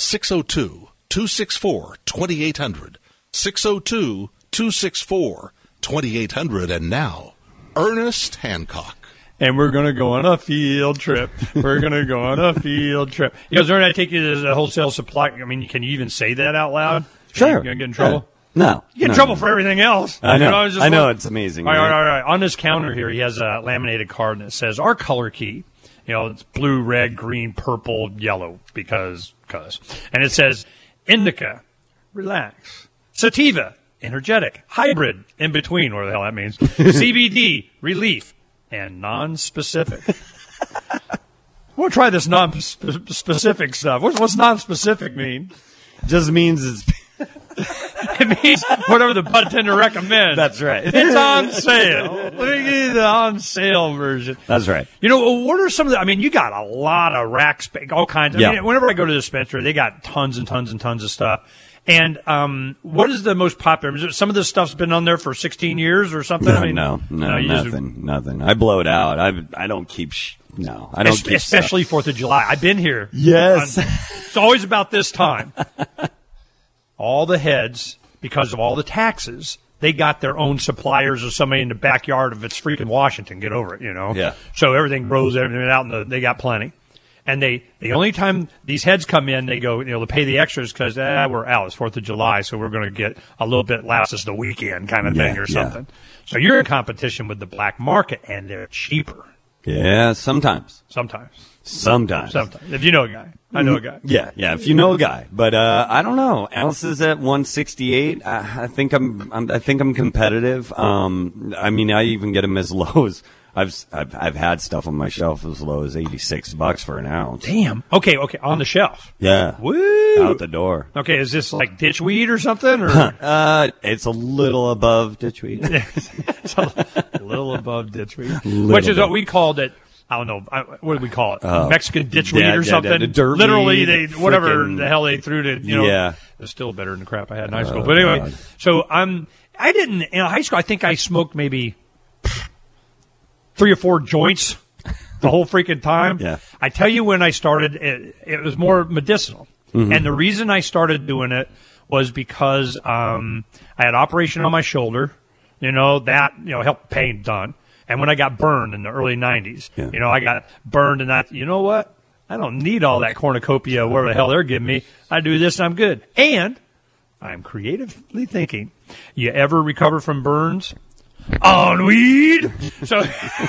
602-264-2800. 602-264-2800. And now, Ernest Hancock. And we're going to go on a field trip. We're going to go on a field trip. You guys, I take you to a wholesale supply. I mean, can you even say that out loud? Sure. You're going to get in trouble? No. You get in trouble for everything else. I know. It's just I know. like- It's amazing. All right? right. On this counter here, he has a laminated card that says our color key. It's blue, red, green, purple, yellow, because. And it says indica, relax. Sativa, energetic. Hybrid, in between, whatever the hell that means. CBD, relief. And non-specific. We'll try this non-specific stuff. What's non-specific mean? Just means it's. It means whatever the bartender recommends. That's right. It's on sale. Let me give you the on sale version. That's right. What are some of the? I mean, you got a lot of rack space, all kinds. I mean, whenever I go to the dispensary, they got tons and tons and tons of stuff. And what is the most popular? Is it some of this stuff's been on there for 16 years or something? No, nothing. I blow it out. I don't keep. No, I don't keep. Especially 4th of July. I've been here. Yes. It's always about this time. All the heads, because of all the taxes, they got their own suppliers or somebody in the backyard of it's freaking Washington. Get over it, Yeah. So everything grows, everything out, they got plenty. And the only time these heads come in, they go, to pay the extras because we're out. It's 4th of July, so we're going to get a little bit less as the weekend kind of thing or something. So you're in competition with the black market, and they're cheaper. Yeah, sometimes. Sometimes. If you know a guy. I know a guy. Yeah, if you know a guy. But I don't know. Ounces at 168. I think I'm competitive. I mean, I even get them as low as I've had stuff on my shelf as low as $86 for an ounce. Damn. Okay, on the shelf. Yeah. Woo! Out the door. Okay, is this like ditchweed or something? Or? It's a little above ditchweed. It's a little above ditchweed. Which is what we called it. I don't know. What did we call it? Mexican ditchweed or something? The dirt Literally, weed, whatever the hell they threw to, Yeah. It's still better than the crap I had in high school. But anyway, God. so I didn't, in high school, I think I smoked maybe 3 or 4 joints the whole freaking time. Yeah. I tell you when I started, it was more medicinal. Mm-hmm. And the reason I started doing it was because I had operation on my shoulder, that helped pain done. And when I got burned in the early 90s, I got burned and that, you know what? I don't need all that cornucopia, whatever the hell they're giving me. I do this and I'm good. And I'm creatively thinking, you ever recover from burns? On weed. So,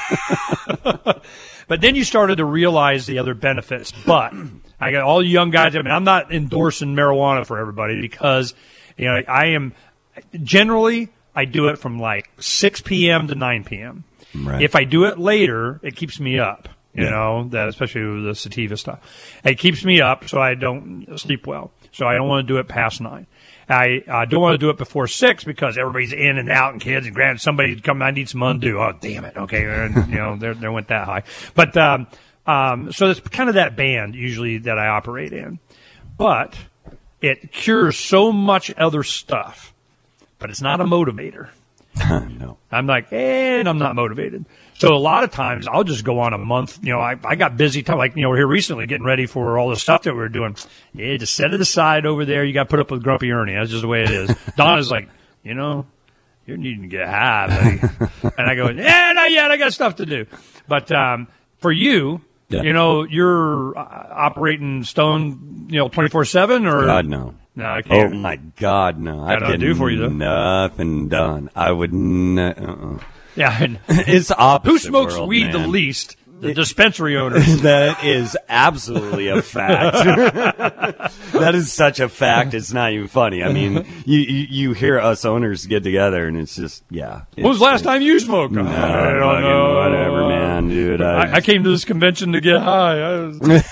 but then you started to realize the other benefits. But I got all you young guys. I mean, I'm not endorsing marijuana for everybody because, I am generally I do it from like 6 p.m. to 9 p.m. Right. If I do it later, it keeps me up. That especially with the sativa stuff, it keeps me up, so I don't sleep well. So I don't want to do it past 9. I don't want to do it before 6 because everybody's in and out and kids and grand. Somebody come, I need some undue. Oh, damn it. Okay. And, they went that high. But, so it's kind of that band usually that I operate in. But it cures so much other stuff, but it's not a motivator. No. I'm like, and I'm not motivated. So a lot of times I'll just go on a month. I got busy time. Like, we're here recently getting ready for all the stuff that we're doing. Yeah, just set it aside over there. You got to put up with Grumpy Ernie. That's just the way it is. Donna's like, you're needing to get high, buddy. And I go, not yet. I got stuff to do. But for you, you're operating Stone, 24/7 or? God, no. No, I can't. Oh my God, no! I don't do for you though. Nothing done. I would. Yeah, It's opposite. Who smokes world, weed the man. least? The dispensary owners. That is absolutely a fact. That is such a fact. It's not even funny. I mean, you hear us owners get together, and it's just When was the last time you smoked? I don't know. Whatever, man, dude. I came to this convention to get high.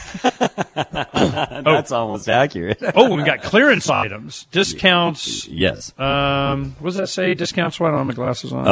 That's almost accurate. We got clearance items, discounts. Yes. What does that say? Discounts. Why don't I have my glasses on?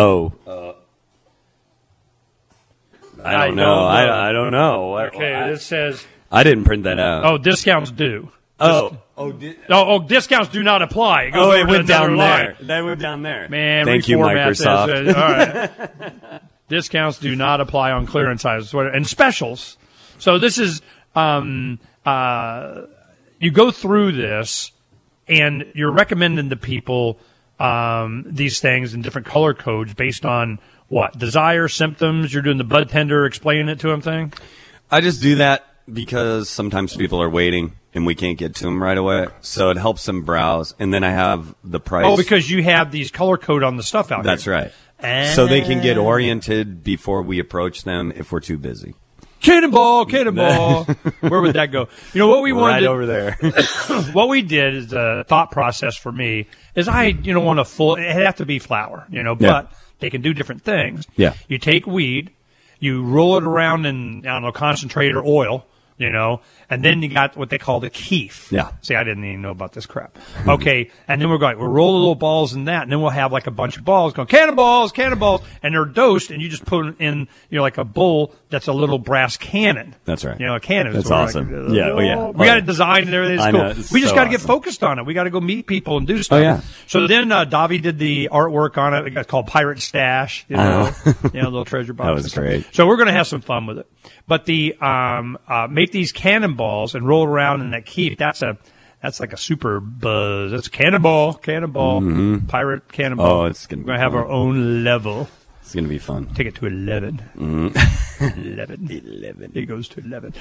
I don't know. I don't know. Okay, this says. I didn't print that out. Oh, discounts do. Discounts do not apply. It goes over it to went down another there. line. That went down there. Man, thank you, reformat Microsoft. this. All right. Discounts do not apply on clearance items and specials. So this is you go through this, and you're recommending to people these things in different color codes based on what? Desire, symptoms, you're doing the bud tender, explaining it to them thing? I just do that because sometimes people are waiting and we can't get to them right away. So it helps them browse. And then I have the price. Oh, because you have these color code on the stuff out That's here. right. So they can get oriented before we approach them if we're too busy. Cannonball. Where would that go? You know, what we wanted Right to, over there. what we did is the thought process for me is I want a full, it have to be flour, but they can do different things. Yeah. You take weed, you roll it around in, concentrate or oil, and then you got what they call the keef. Yeah. See, I didn't even know about this crap. Okay. And then we'll roll the little balls in that, and then we'll have like a bunch of balls going, cannonballs, and they're dosed, and you just put them in, like a bowl that's a little brass cannon. That's right. A cannon. That's awesome. We got it designed and everything. It's I cool. know, it's We just so got to get awesome. focused on it. We got to go meet people and do stuff. Oh, yeah. So then Davi did the artwork on it. It's called Pirate Stash. Little treasure box. That was and stuff. great. So we're going to have some fun with it. But the make these cannonballs and roll around in that keep. That's like a super buzz. That's cannonball, pirate cannonball. Oh, it's gonna be We're gonna have fun. our own level. It's going to be fun. Take it to 11. Mm-hmm. 11. It goes to 11.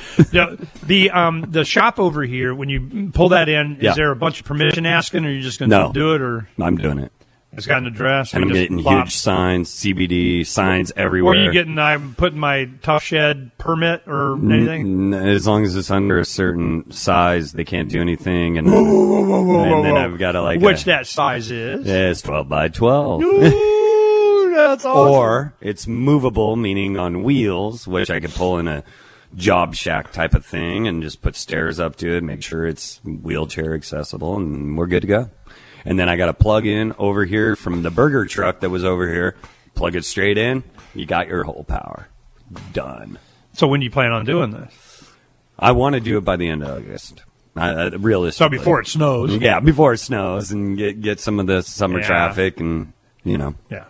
The shop over here, when you pull that in, Yeah. is there a bunch of permission asking, or are you just going to No. do it, or I'm doing it. it's got an address? And or I'm just getting plop? huge signs, CBD signs everywhere. Or are you getting, I'm putting my Tough Shed permit or anything? As long as it's under a certain size, they can't do anything. And then I've got to Which that size is? Yeah, it's 12 by 12. Ooh, that's awesome. Or it's movable, meaning on wheels, which I could pull in a job shack type of thing and just put stairs up to it, make sure it's wheelchair accessible, and we're good to go. And then I got to plug in over here from the burger truck that was over here, plug it straight in, you got your whole power. Done. So when do you plan on doing this? I want to do it by the end of August. Realistically. So before it snows. Yeah, before it snows and get some of the summer Yeah. traffic and, Yeah.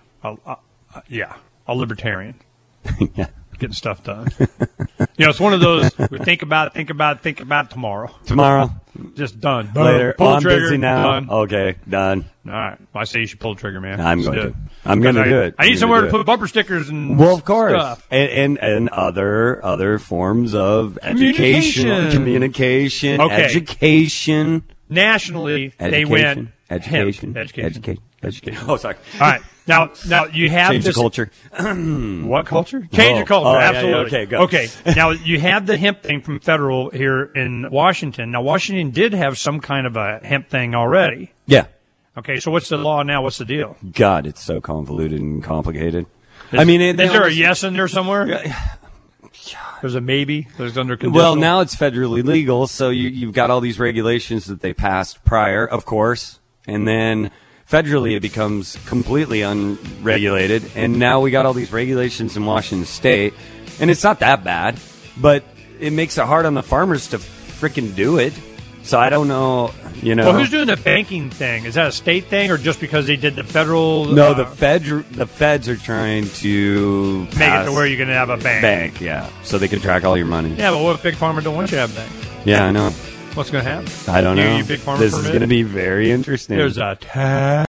A libertarian. yeah. Getting stuff done. It's one of those, we think about it tomorrow. Tomorrow, Just done. later. Pull the I'm trigger, busy now. done. Okay, done. All right. I say you should pull the trigger, man. I'm Let's going do to. it. I'm going to Because do it. I need I'm somewhere gonna to do put bumper stickers and Well, of course, stuff. and other forms of education, communication, Okay. education. Nationally, they went education, hemp. education. Oh, sorry. All right. Now you have Change this the culture. What culture? Change your culture. Oh, yeah, Absolutely. yeah, okay, go. Okay. Now you have the hemp thing from federal here in Washington. Now Washington did have some kind of a hemp thing already. Yeah. Okay. So what's the law now? What's the deal? God, it's so convoluted and complicated. Is they there a almost- yes in there somewhere? There's a maybe. There's under conditional. Well, now it's federally legal, so you've got all these regulations that they passed prior, of course, and then federally it becomes completely unregulated, and now we got all these regulations in Washington State, and it's not that bad, but it makes it hard on the farmers to freaking do it. So I don't know, Well, who's doing the banking thing? Is that a state thing, or just because they did the federal? No, the feds are trying to make it pass to where you're going to have a bank. yeah, so they can track all your money. Yeah, but what if Big Pharma don't want you to have a bank? Yeah, I know. What's going to happen? I don't know. You Big Pharma This permit? is going to be very interesting. There's a tax.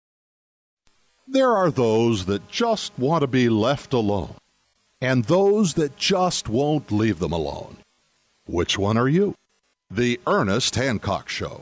There are those that just want to be left alone, and those that just won't leave them alone. Which one are you? The Ernest Hancock Show.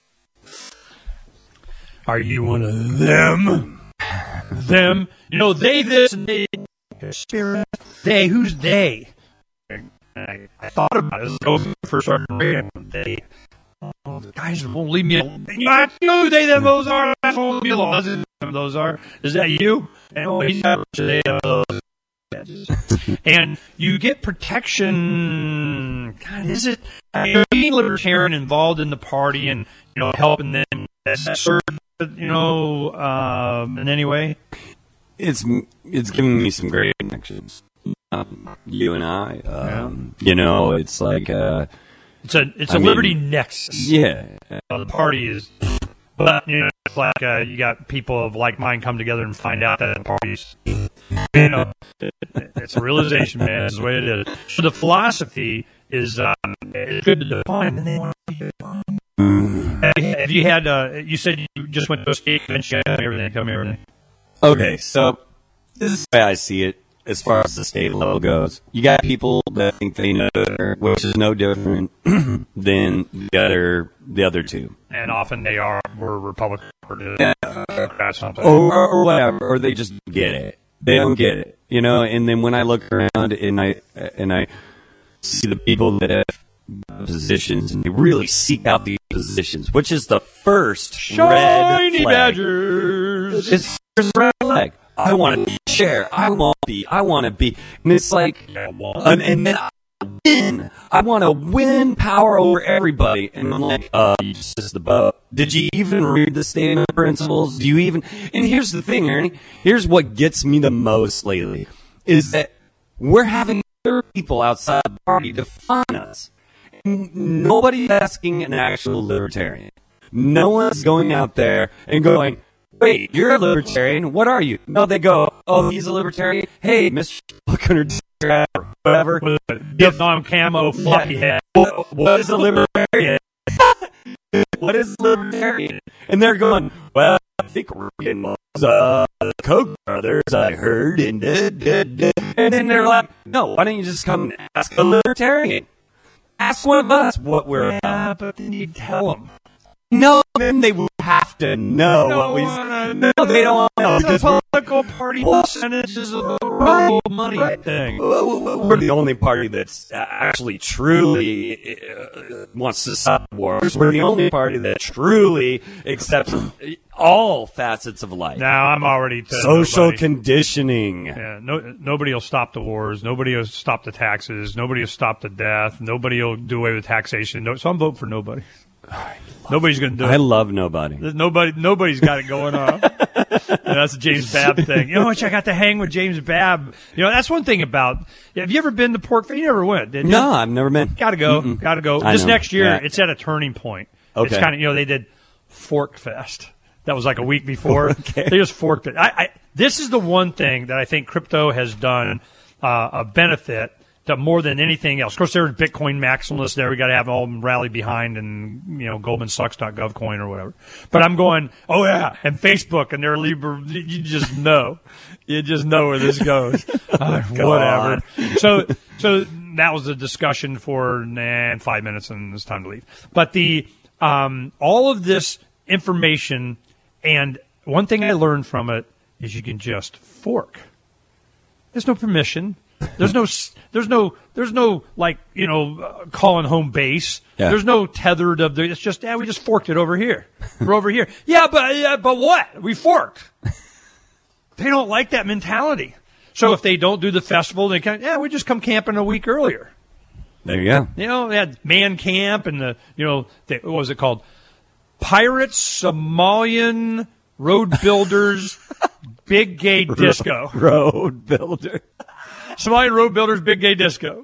Are you one of them? Them? They this and they. They? Who's they? I thought about it. Go for starting reading. They. Oh, the guys won't leave me alone. I know who they, them, those are. I won't leave me alone. That's who those are. Is that you? And he's got they, those. And you get protection. God, is it? Being libertarian involved in the party and helping them serve, in any way. It's giving me some great connections. You and I, it's like It's a liberty nexus. Yeah, The party is, but it's like you got people of like mind come together and find out that the party's. It's a realization, man. It's the way it is. So the philosophy is it's good to define. And they want to be defined. Have you had? You said you just went to a state convention. Tell me everything. Okay, so This is the way I see it as far as the state level goes. You got people that think they know better, which is no different than the other two. And often were Republican or Democrats, something. Or whatever, or they just get it. They don't get it, you know. And then when I look around and I see the people that have positions and they really seek out these positions, which is the first Shiny red flag. Badgers. It's a red flag. I want to be chair. I want to be. And it's like, and then I want to win power over everybody. And I'm like, you just missed the boat. Did you even read the statement of principles? Do you even? And here's the thing, Ernie. Here's what gets me the most lately is that we're having other people outside the party define us. And nobody's asking an actual libertarian. No one's going out there and going, wait, you're a libertarian. What are you? No, they go, oh, he's a libertarian. Hey, Mr. Look under whatever. Vietnam camo floppy head. What is a libertarian? What is a libertarian? And they're going, well, I think we're getting the Koch brothers, I heard. And then they're like, no, why don't you just come and ask a libertarian? Ask one of us what we're about. Yeah, but then you tell them. No, then they would have to know what we. No, they don't want to know. It's a political party percentages of the money thing. We're the only party that's actually truly wants to stop wars. We're the only party that truly accepts all facets of life. Now I'm already social conditioning. Yeah, nobody will stop the wars. Nobody will stop the taxes. Nobody will stop the death. Nobody will do away with taxation. No, so I'm voting for nobody. Nobody's going to do it. I love nobody. Nobody's got it going on. That's a James Babb thing. You know what? I got to hang with James Babb. You know, that's one thing about. Have you ever been to Pork Fest? You never went, did you? No, I've never been. Got to go. Mm-mm. Got to go. I This know. next year, Yeah. it's at a turning point. Okay. It's kind of, they did Fork Fest. That was like a week before. Okay. They just forked it. This is the one thing that I think crypto has done a benefit to more than anything else. Of course, there were Bitcoin maximalists there. We got to have all of them rally behind, and Goldman Sucks.gov coin or whatever. But I'm going, oh yeah, and Facebook and their Libra. You just know where this goes. Whatever. So that was a discussion for 5 minutes, and it's time to leave. But the all of this information, and one thing I learned from it is you can just fork. There's no permission. There's no like, calling home base. Yeah. There's no tethered of it's just, we just forked it over here. We're over here. Yeah, but what? We forked. They don't like that mentality. So if they don't do the festival, they we just come camping a week earlier. There you go. They had man camp and what was it called? Pirates, Somalian, Road Builders, Big Gay Disco. Road builder. Somalian Road Builders Big Gay Disco.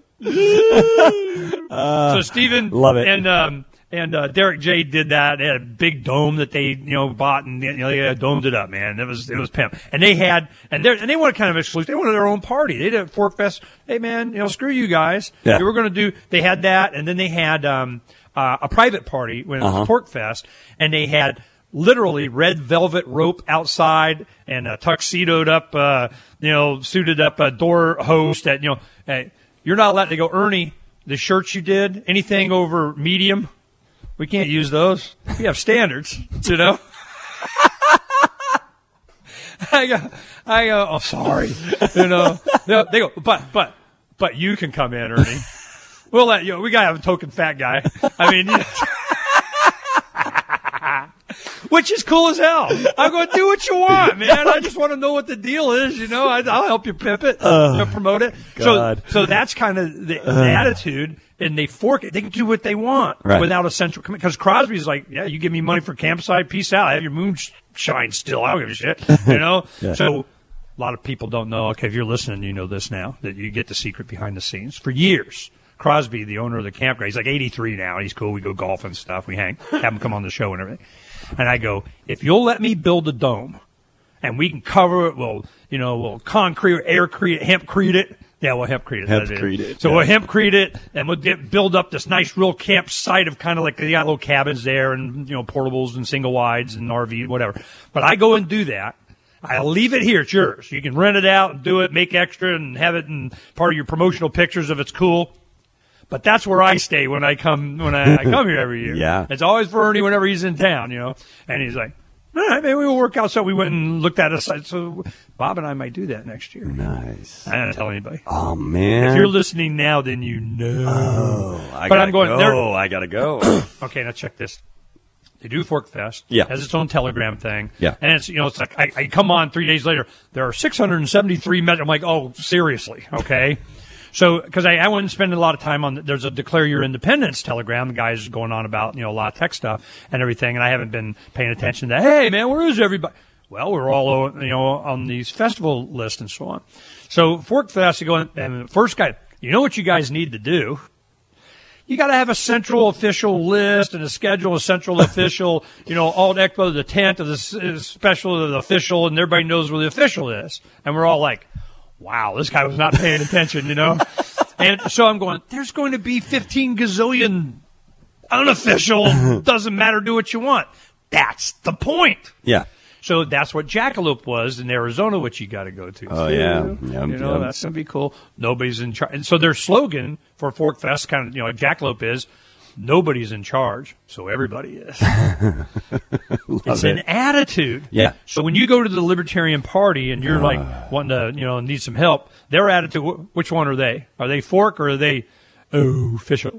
So Stephen love it. and Derek J did that. They had a big dome that they bought, and they domed it up, man. It was pimp. And they had they wanted kind of exclusive. They wanted their own party. They did a Fork Fest. Hey man, screw you guys. Yeah. They were going to do. They had that, and then they had a private party when it was Pork Fest, and they had literally red velvet rope outside and a tuxedoed up, suited up door host that, hey, you're not allowed to go, Ernie, the shirts you did, anything over medium, we can't use those. We have standards, I go, oh, sorry. They go, but you can come in, Ernie. We'll let you, we got to have a token fat guy. I mean, which is cool as hell. I'm going to do what you want, man. I just want to know what the deal is, I'll help you pimp it, promote it. God. So that's kind of the attitude, and they fork it. They can do what they want without a central commitment. Because Crosby's like, yeah, you give me money for campsite, peace out. I have your moonshine still. I don't give a shit, Yeah. So a lot of people don't know. Okay, if you're listening, you know this now, that you get the secret behind the scenes. For years, Crosby, the owner of the campground, he's like 83 now. He's cool. We go golf and stuff. We hang, have him come on the show and everything. And I go, if you'll let me build a dome and we can cover it, we'll concrete or aircrete it, hempcrete it. Yeah, we'll hempcrete it. Hempcrete it. So we'll hempcrete it, and we'll build up this nice real campsite of kind of like, they got little cabins there and, portables and single wides and RV, whatever. But I go and do that. I'll leave it here. It's yours. You can rent it out and do it, make extra, and have it in part of your promotional pictures if it's cool. But that's where I stay when I come here every year. Yeah. It's always for Ernie whenever he's in town, And he's like, all right, maybe we'll work out. So we went and looked at a site. So Bob and I might do that next year. Nice. I don't tell anybody. Oh, man. If you're listening now, then you know. Oh, I But gotta go. Okay, now check this. They do Fork Fest. Yeah. It has its own Telegram thing. Yeah. And it's, it's like, I come on 3 days later, there are 673 messages. I'm like, oh, seriously, okay? So, because I wouldn't spend a lot of time on, there's a Declare Your Independence Telegram. The guy's going on about, a lot of tech stuff and everything, and I haven't been paying attention to, hey, man, where is everybody? Well, we're all, on these festival lists and so on. So, Fork Fest, you go in, and the first guy, you know what you guys need to do? You got to have a central official list and a schedule, a central official, Alt Expo, the tent of the special of the official, and everybody knows where the official is. And we're all like, wow, this guy was not paying attention, And so I'm going, there's going to be 15 gazillion unofficial, doesn't matter, do what you want. That's the point. Yeah. So that's what Jackalope was in Arizona, which you got to go to. Oh, too. yeah. That's going to be cool. Nobody's in charge. And so their slogan for Fork Fest, kind of, like Jackalope is, nobody's in charge, so everybody is. It's an attitude. Yeah. So when you go to the Libertarian Party and you're like wanting to, need some help, their attitude, which one are they? Are they Fork or are they official?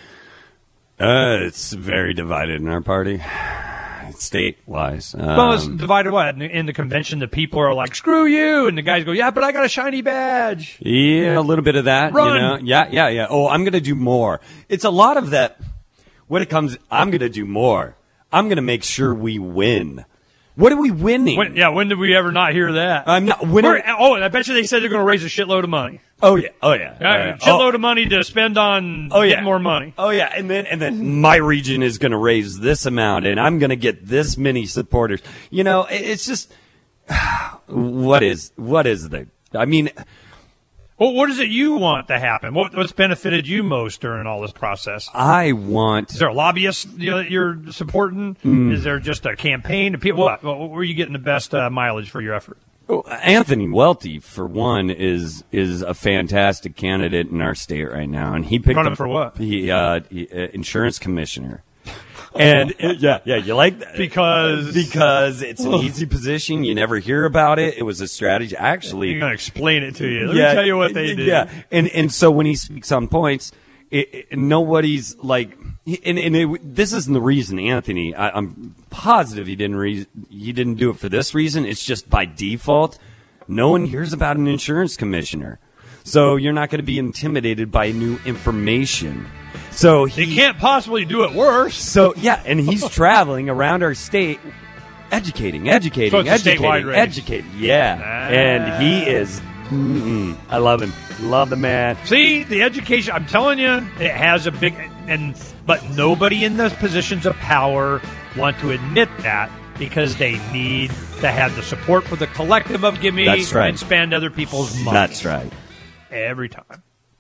It's very divided in our party, state-wise. Well, it's divided what? In the convention, the people are like, screw you, and the guys go, yeah, but I got a shiny badge. Yeah, a little bit of that. Run. Yeah. Oh, I'm going to do more. It's a lot of that. When it comes, I'm going to do more. I'm going to make sure we win. What are we winning? When did we ever not hear that? I'm not winning. And I bet you they said they're going to raise a shitload of money. Oh yeah. Shitload of money to spend on getting more money. Oh yeah, and then my region is going to raise this amount, and I'm going to get this many supporters. It's just what is the? I mean, well, what is it you want to happen? What's benefited you most during all this process? I want. Is there a lobbyist that you're supporting? Is there just a campaign? People, where are you getting the best mileage for your effort? Anthony Welty, for one, is a fantastic candidate in our state right now, and he picked Running for what? He insurance commissioner. And you like that because it's an easy position. You never hear about it. It was a strategy. Actually, I'm going to explain it to you. Let me tell you what they did. Yeah, and so when he speaks on points, nobody's like, this isn't the reason, Anthony. I'm positive he didn't do it for this reason. It's just by default, no one hears about an insurance commissioner, so you're not going to be intimidated by new information. So they can't possibly do it worse. So yeah, and he's traveling around our state, educating, so it's a statewide race. educating. Yeah, and he is. I love him. Love the man. See, the education, I'm telling you, it has a big, but nobody in the positions of power want to admit that because they need to have the support for the collective of gimme and spend other people's money. That's right. Every time.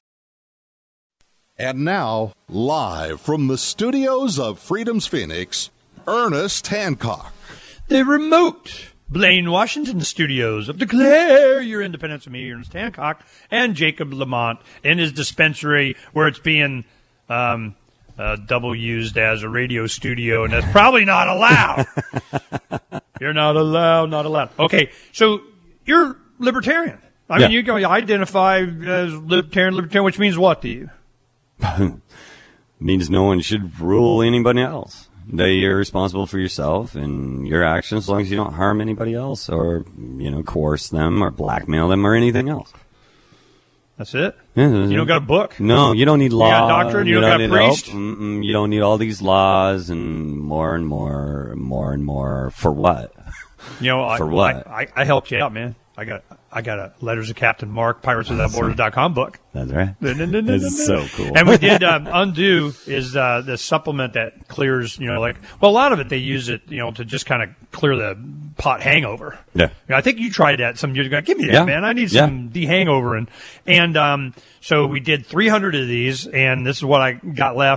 And now, live from the studios of Freedom's Phoenix, Ernest Hancock. The remote Blaine, Washington studios of Declare Your Independence of me, Ernest Hancock, and Jacob Lamont in his dispensary where it's being double used as a radio studio, and that's probably not allowed. You're not allowed. Okay, so you're libertarian. I mean, you identify as libertarian, which means what to you? Means no one should rule anybody else. That you're responsible for yourself and your actions as long as you don't harm anybody else or, coerce them or blackmail them or anything else. That's it? Yeah, you don't got a book? No, you don't need law. You got a doctrine? You don't got a priest? You don't need all these laws and more and more. For what? For what? I helped you out, man. I got a Letters of Captain Mark, PiratesWithoutBorders.com book. That's right. That's so cool. And we did Undo is the supplement that clears, a lot of it they use it, to just kind of clear the pot hangover. Yeah. I think you tried that some years ago. Give me that, man. I need some de-hangover. And so we did 300 of these, and this is what I got left.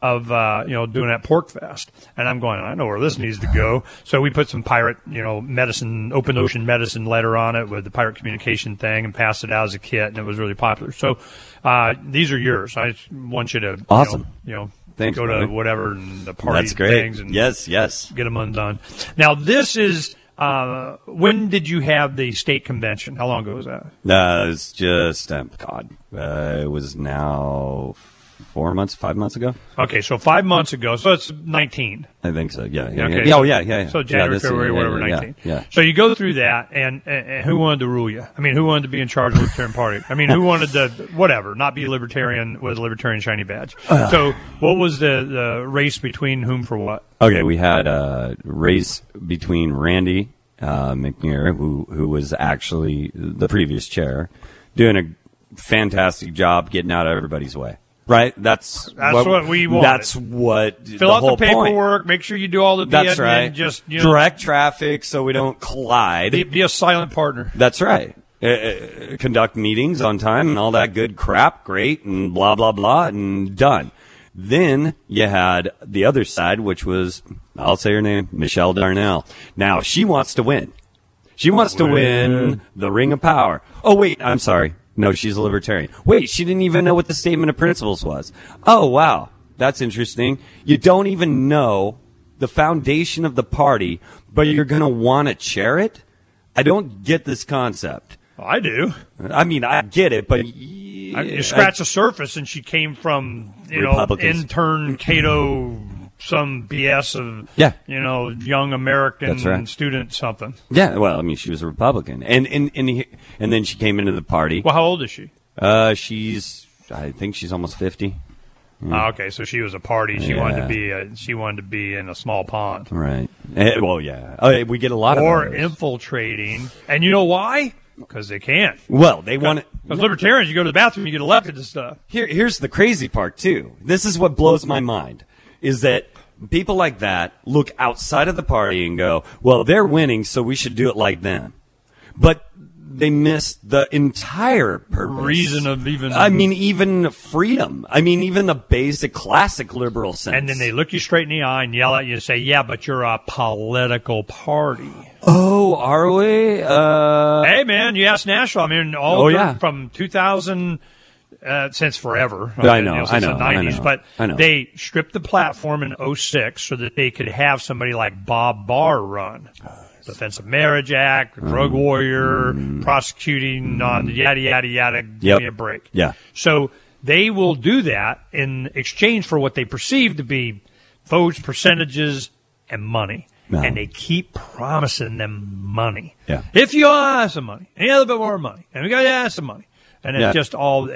doing that Pork Fest. And I'm going, I know where this needs to go. So we put some pirate, medicine, open ocean medicine letter on it with the pirate communication thing and passed it out as a kit, and it was really popular. So these are yours. I just want you to awesome. Thanks, go to whatever and the party That's great. things and yes. get them undone. Now this is when did you have the state convention? How long ago was that? It was just it was now 5 months ago. Okay, so 5 months ago. So it's 19. I think so. Yeah. Okay. Oh, yeah. So January, February, whatever, 19. Yeah. So you go through that, and who wanted to rule you? I mean, who wanted to be in charge of the Libertarian Party? I mean, who wanted to, not be a Libertarian with a Libertarian shiny badge? So what was the race between whom for what? Okay, we had a race between Randy McNair, who was actually the previous chair, doing a fantastic job getting out of everybody's way. Right, that's what we want. That's what fill out the paperwork. Make sure you do all the. That's right. Just direct traffic so we don't collide. Be a silent partner. That's right. Conduct meetings on time and all that good crap. Great and blah blah blah and done. Then you had the other side, which was I'll say her name, Michelle Darnell. Now she wants to win. She wants to win the Ring of Power. Oh wait, I'm sorry. No, she's a libertarian. Wait, she didn't even know what the statement of principles was. Oh, wow. That's interesting. You don't even know the foundation of the party, but you're going to want to chair it? I don't get this concept. I do. I mean, I get it, but... You scratch the surface, and she came from, intern Cato... some BS of, young American student something. Yeah, well, I mean, she was a Republican. And then she came into the party. Well, how old is she? I think she's almost 50. Okay, so she was a party. She wanted to be in a small pond. Right. Well, yeah. We get a lot of Or infiltrating. And you know why? Because they can't. Well, they want to... Because libertarians, you go to the bathroom, you get elected to stuff. Here's the crazy part, too. This is what blows my mind. Is that people like that look outside of the party and go, well, they're winning, so we should do it like them. But they miss the entire purpose. Reason of even... I mean, even freedom. I mean, even the basic classic liberal sense. And then they look you straight in the eye and yell at you and say, yeah, but you're a political party. Oh, are we? Hey, man, you asked Nashville. I mean, from 2000... since forever. I know, since the 90s. But I know. They stripped the platform in 2006 so that they could have somebody like Bob Barr run. Defense of Marriage Act, drug warrior, prosecuting on yada, yada, yada. Give me a break. Yeah. So they will do that in exchange for what they perceive to be votes, percentages, and money. No. And they keep promising them money. Yeah. If you ask some money, and a little bit more money, and we got to ask some money. And it's just all,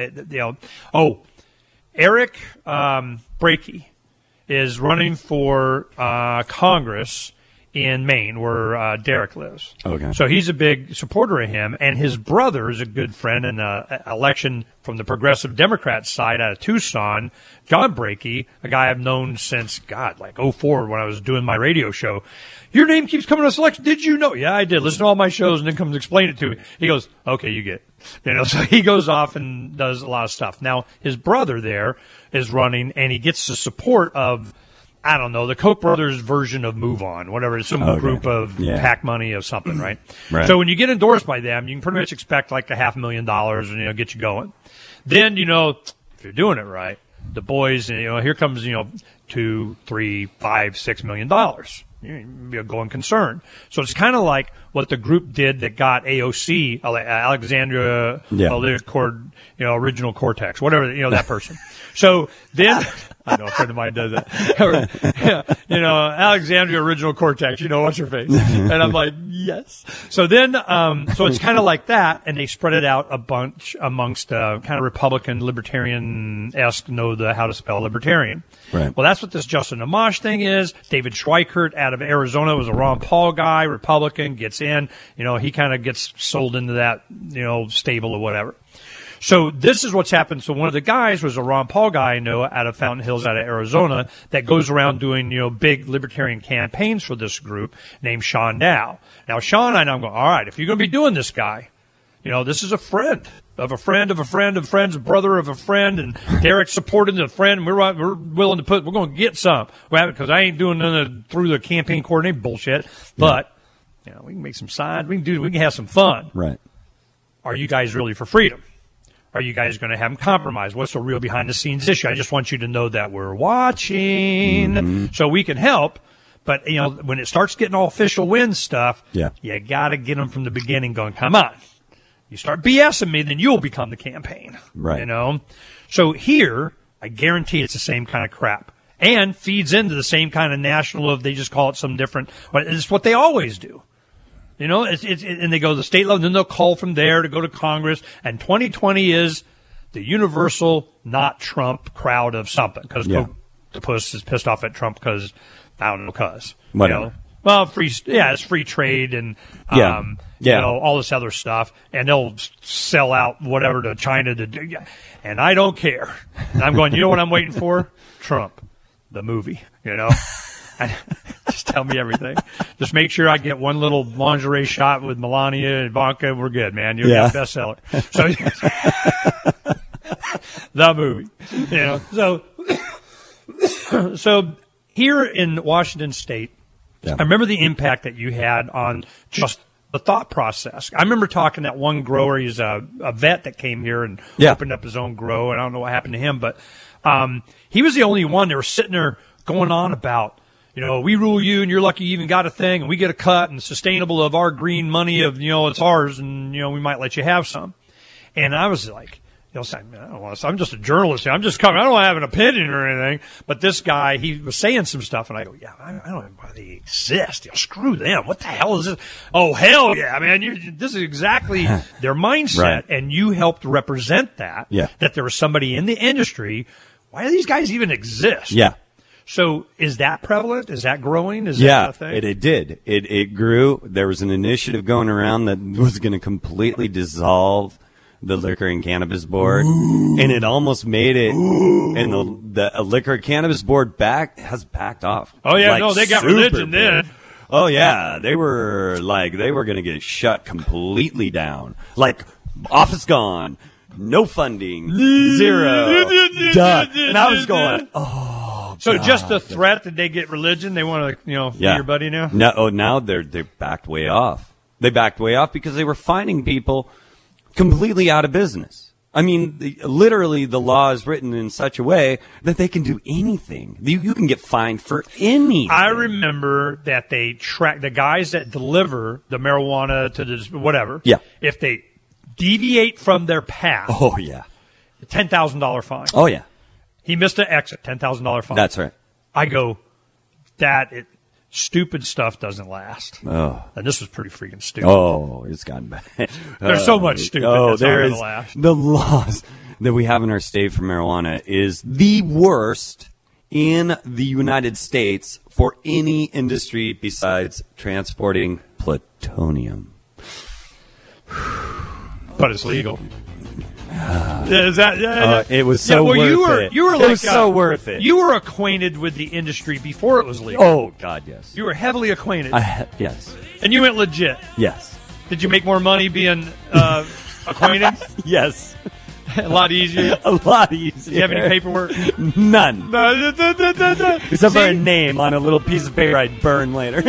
Eric Brakey is running for Congress in Maine, where Derek lives. Okay. So he's a big supporter of him, and his brother is a good friend in an election from the Progressive Democrat side out of Tucson, John Brakey, a guy I've known since, 04 when I was doing my radio show. Your name keeps coming to selection. Did you know? Yeah, I did. Listen to all my shows and then comes explain it to me. He goes, okay, you get it. So he goes off and does a lot of stuff. Now, his brother there is running, and he gets the support of, I don't know, the Koch brothers version of Move On, whatever. It's some group of PAC money or something, right? Right. So when you get endorsed by them, you can pretty much expect like $500,000 and, get you going. Then, if you're doing it right, the boys, here comes, $2, $3, $5, $6 million. You'd be a going concern. So it's kind of like what the group did that got AOC, Alexandria, original Cortex, whatever, that person. So then, I know a friend of mine does that. Alexandria Original Cortex, what's her face? And I'm like, yes. So then, so it's kind of like that, and they spread it out a bunch amongst kind of Republican, libertarian-esque, how to spell libertarian. Right. Well, that's what this Justin Amash thing is. David Schweikert out of Arizona was a Ron Paul guy, Republican, gets in. He kind of gets sold into that, stable or whatever. So this is what's happened. So one of the guys was a Ron Paul guy I know out of Fountain Hills out of Arizona that goes around doing, big libertarian campaigns for this group named Sean Dow. Now, Sean, I'm going, all right, if you're going to be doing this guy, This is a friend of a friend of a friend of a friend's brother of a friend, and Derek supported the friend, and we're willing to we're going to get some. Because I ain't doing none of through the campaign coordinating bullshit. But, we can make some signs. We can have some fun. Right. Are you guys really for freedom? Are you guys going to have them compromise? What's the real behind-the-scenes issue? I just want you to know that we're watching so we can help. But, when it starts getting all official win stuff, you got to get them from the beginning going, come on. You start BSing me, then you'll become the campaign. Right. So here, I guarantee it's the same kind of crap. And feeds into the same kind of national they just call it some different. But it's what they always do. And they go to the state level, then they'll call from there to go to Congress. And 2020 is the universal not Trump crowd of something. Because the puss is pissed off at Trump because, I don't know, because. Whatever. Well, it's free trade and, all this other stuff. And they'll sell out whatever to China to do. And I don't care. And I'm going, you know what I'm waiting for? Trump, the movie, Just tell me everything. Just make sure I get one little lingerie shot with Melania and Ivanka. We're good, man. You're a bestseller. So, the movie. So here in Washington State, I remember the impact that you had on just the thought process. I remember talking to that one grower. He's a vet that came here and opened up his own grow, and I don't know what happened to him, but he was the only one that was sitting there going on about, we rule you, and you're lucky you even got a thing, and we get a cut, and sustainable of our green money of, it's ours, and, we might let you have some. And I was like, I'm just a journalist. I'm just coming. I don't have an opinion or anything. But this guy, he was saying some stuff, and I go, I don't know why they exist. Screw them. What the hell is this? Oh, hell yeah, man. This is exactly their mindset, right. And you helped represent that, that there was somebody in the industry. Why do these guys even exist? Yeah. So is that prevalent? Is that growing? Is that a thing? It did. It grew. There was an initiative going around that was going to completely dissolve the Liquor and Cannabis Board, and it almost made it. And the Liquor and Cannabis Board has backed off. Oh yeah, no, they got religion then. Oh yeah, they were going to get shut completely down. Like, office gone, no funding, zero, done. And I was going, So just the threat that they get religion, they want to, be your buddy now? No, now they're backed way off. They backed way off because they were finding people completely out of business. I mean, literally the law is written in such a way that they can do anything. You can get fined for anything. I remember that they track the guys that deliver the marijuana to the whatever. Yeah. If they deviate from their path. Oh, yeah. $10,000 fine. Oh, yeah. He missed an exit, $10,000 fine. That's right. I go, stupid stuff doesn't last. Oh. And this was pretty freaking stupid. Oh, it's gotten bad. There's so much stupid that's not going to last. The laws that we have in our state for marijuana is the worst in the United States for any industry besides transporting plutonium. But it's legal. Is that, it was so worth it. You were it was so worth it. You were acquainted with the industry before it was legal. Oh, God, yes. You were heavily acquainted. Yes. And you went legit. Yes. Did you make more money being acquainted? Yes. A lot easier? A lot easier. Did you have any paperwork? None. Except for a name on a little piece of paper I'd burn later.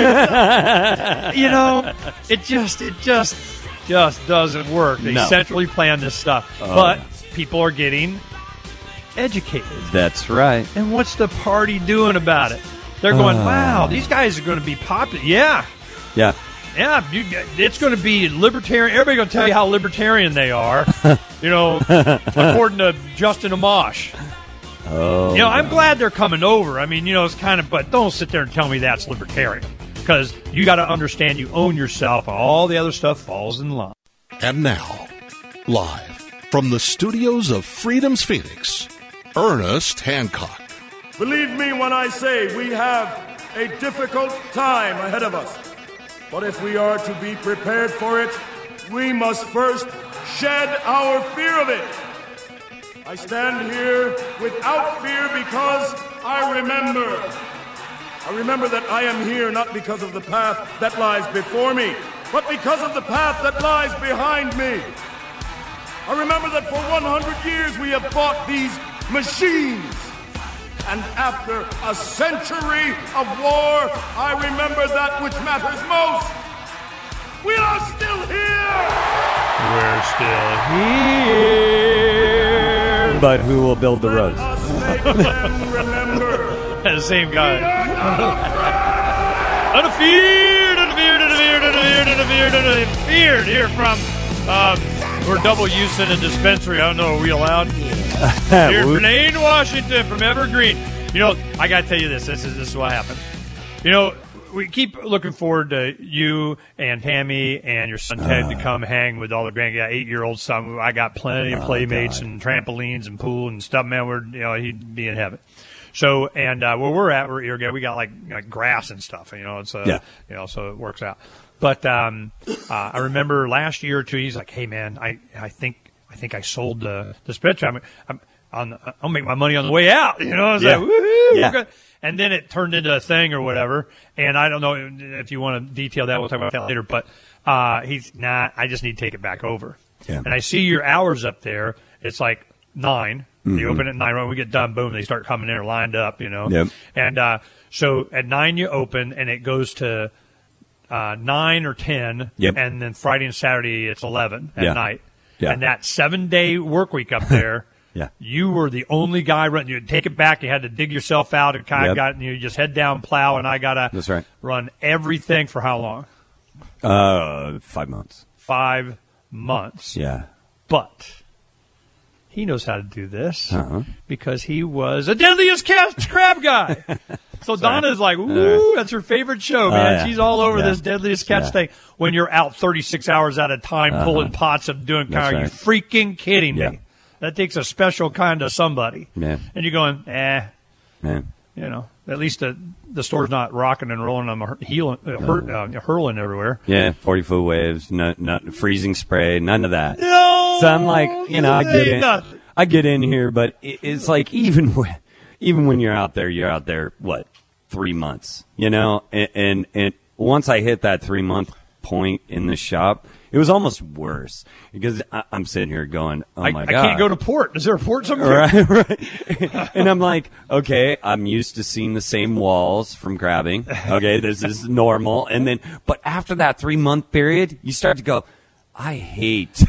It just doesn't work. They centrally plan this stuff. But people are getting educated. That's right. And what's the party doing about it? They're going, wow, these guys are going to be popular. Yeah. Yeah. Yeah, it's going to be libertarian. Everybody's going to tell you how libertarian they are, according to Justin Amash. Oh, I'm glad they're coming over. I mean, it's kind of, but don't sit there and tell me that's libertarian. Because you got to understand you own yourself, and all the other stuff falls in line. And now, live from the studios of Freedom's Phoenix, Ernest Hancock. Believe me when I say we have a difficult time ahead of us. But if we are to be prepared for it, we must first shed our fear of it. I stand here without fear because I remember that I am here not because of the path that lies before me, but because of the path that lies behind me. I remember that for 100 years we have fought these machines. And after a century of war, I remember that which matters most. We are still here! We're still here. But who will build the roads? Let us make them remember. The same guy. We are not Interfered here from, we're double use in a dispensary. I don't know, are we allowed? Here, Blaine, Washington from Evergreen. You know, I got to tell you this. This is what happened. You know, we keep looking forward to you and Tammy and your son Ted to come hang with all the grand 8-year-old son. I got plenty of playmates and trampolines and pool and stuff. Man, he'd be in heaven. So, and where we're at, we got like grass and stuff. You know, it's so it works out. But I remember last year or two, he's like, "Hey man, I think I sold the Spectrum. I'll make my money on the way out." You know, I was like, "Woohoo!" Yeah. And then it turned into a thing or whatever. And I don't know if you want to detail that. We'll talk about that later. But he's nah. I just need to take it back over. Yeah. And I see your hours up there. It's like 9. You open at 9. When we get done, boom, they start coming in or lined up, you know. Yep. And so at 9 you open, and it goes to 9 or 10. Yep. And then Friday and Saturday it's 11 at night. Yeah. And that 7-day work week up there, you were the only guy running. You'd take it back. You had to dig yourself out and kind of you just head down, plow, and I got to run everything for how long? 5 months. 5 months. Yeah. But he knows how to do this because he was a Deadliest Catch crab guy. So Donna's like, ooh, that's her favorite show, man. Yeah. She's all over this Deadliest Catch thing. When you're out 36 hours at a time pulling pots and doing kind of, are you freaking kidding me? Yeah. That takes a special kind of somebody. Yeah. And you're going, Man. you know, at least the store's not rocking and rolling. I'm hurling everywhere. Yeah, 40-foot waves, not freezing spray, none of that. No. So I'm like, I get in here, but it's like even when you're out there, what, 3 months, you know? And once I hit that 3-month point in the shop, it was almost worse because I'm sitting here going, oh my God. I can't go to port. Is there a port somewhere? Right. And I'm like, okay, I'm used to seeing the same walls from crabbing. Okay, this is normal. But after that 3-month period, you start to go, I hate.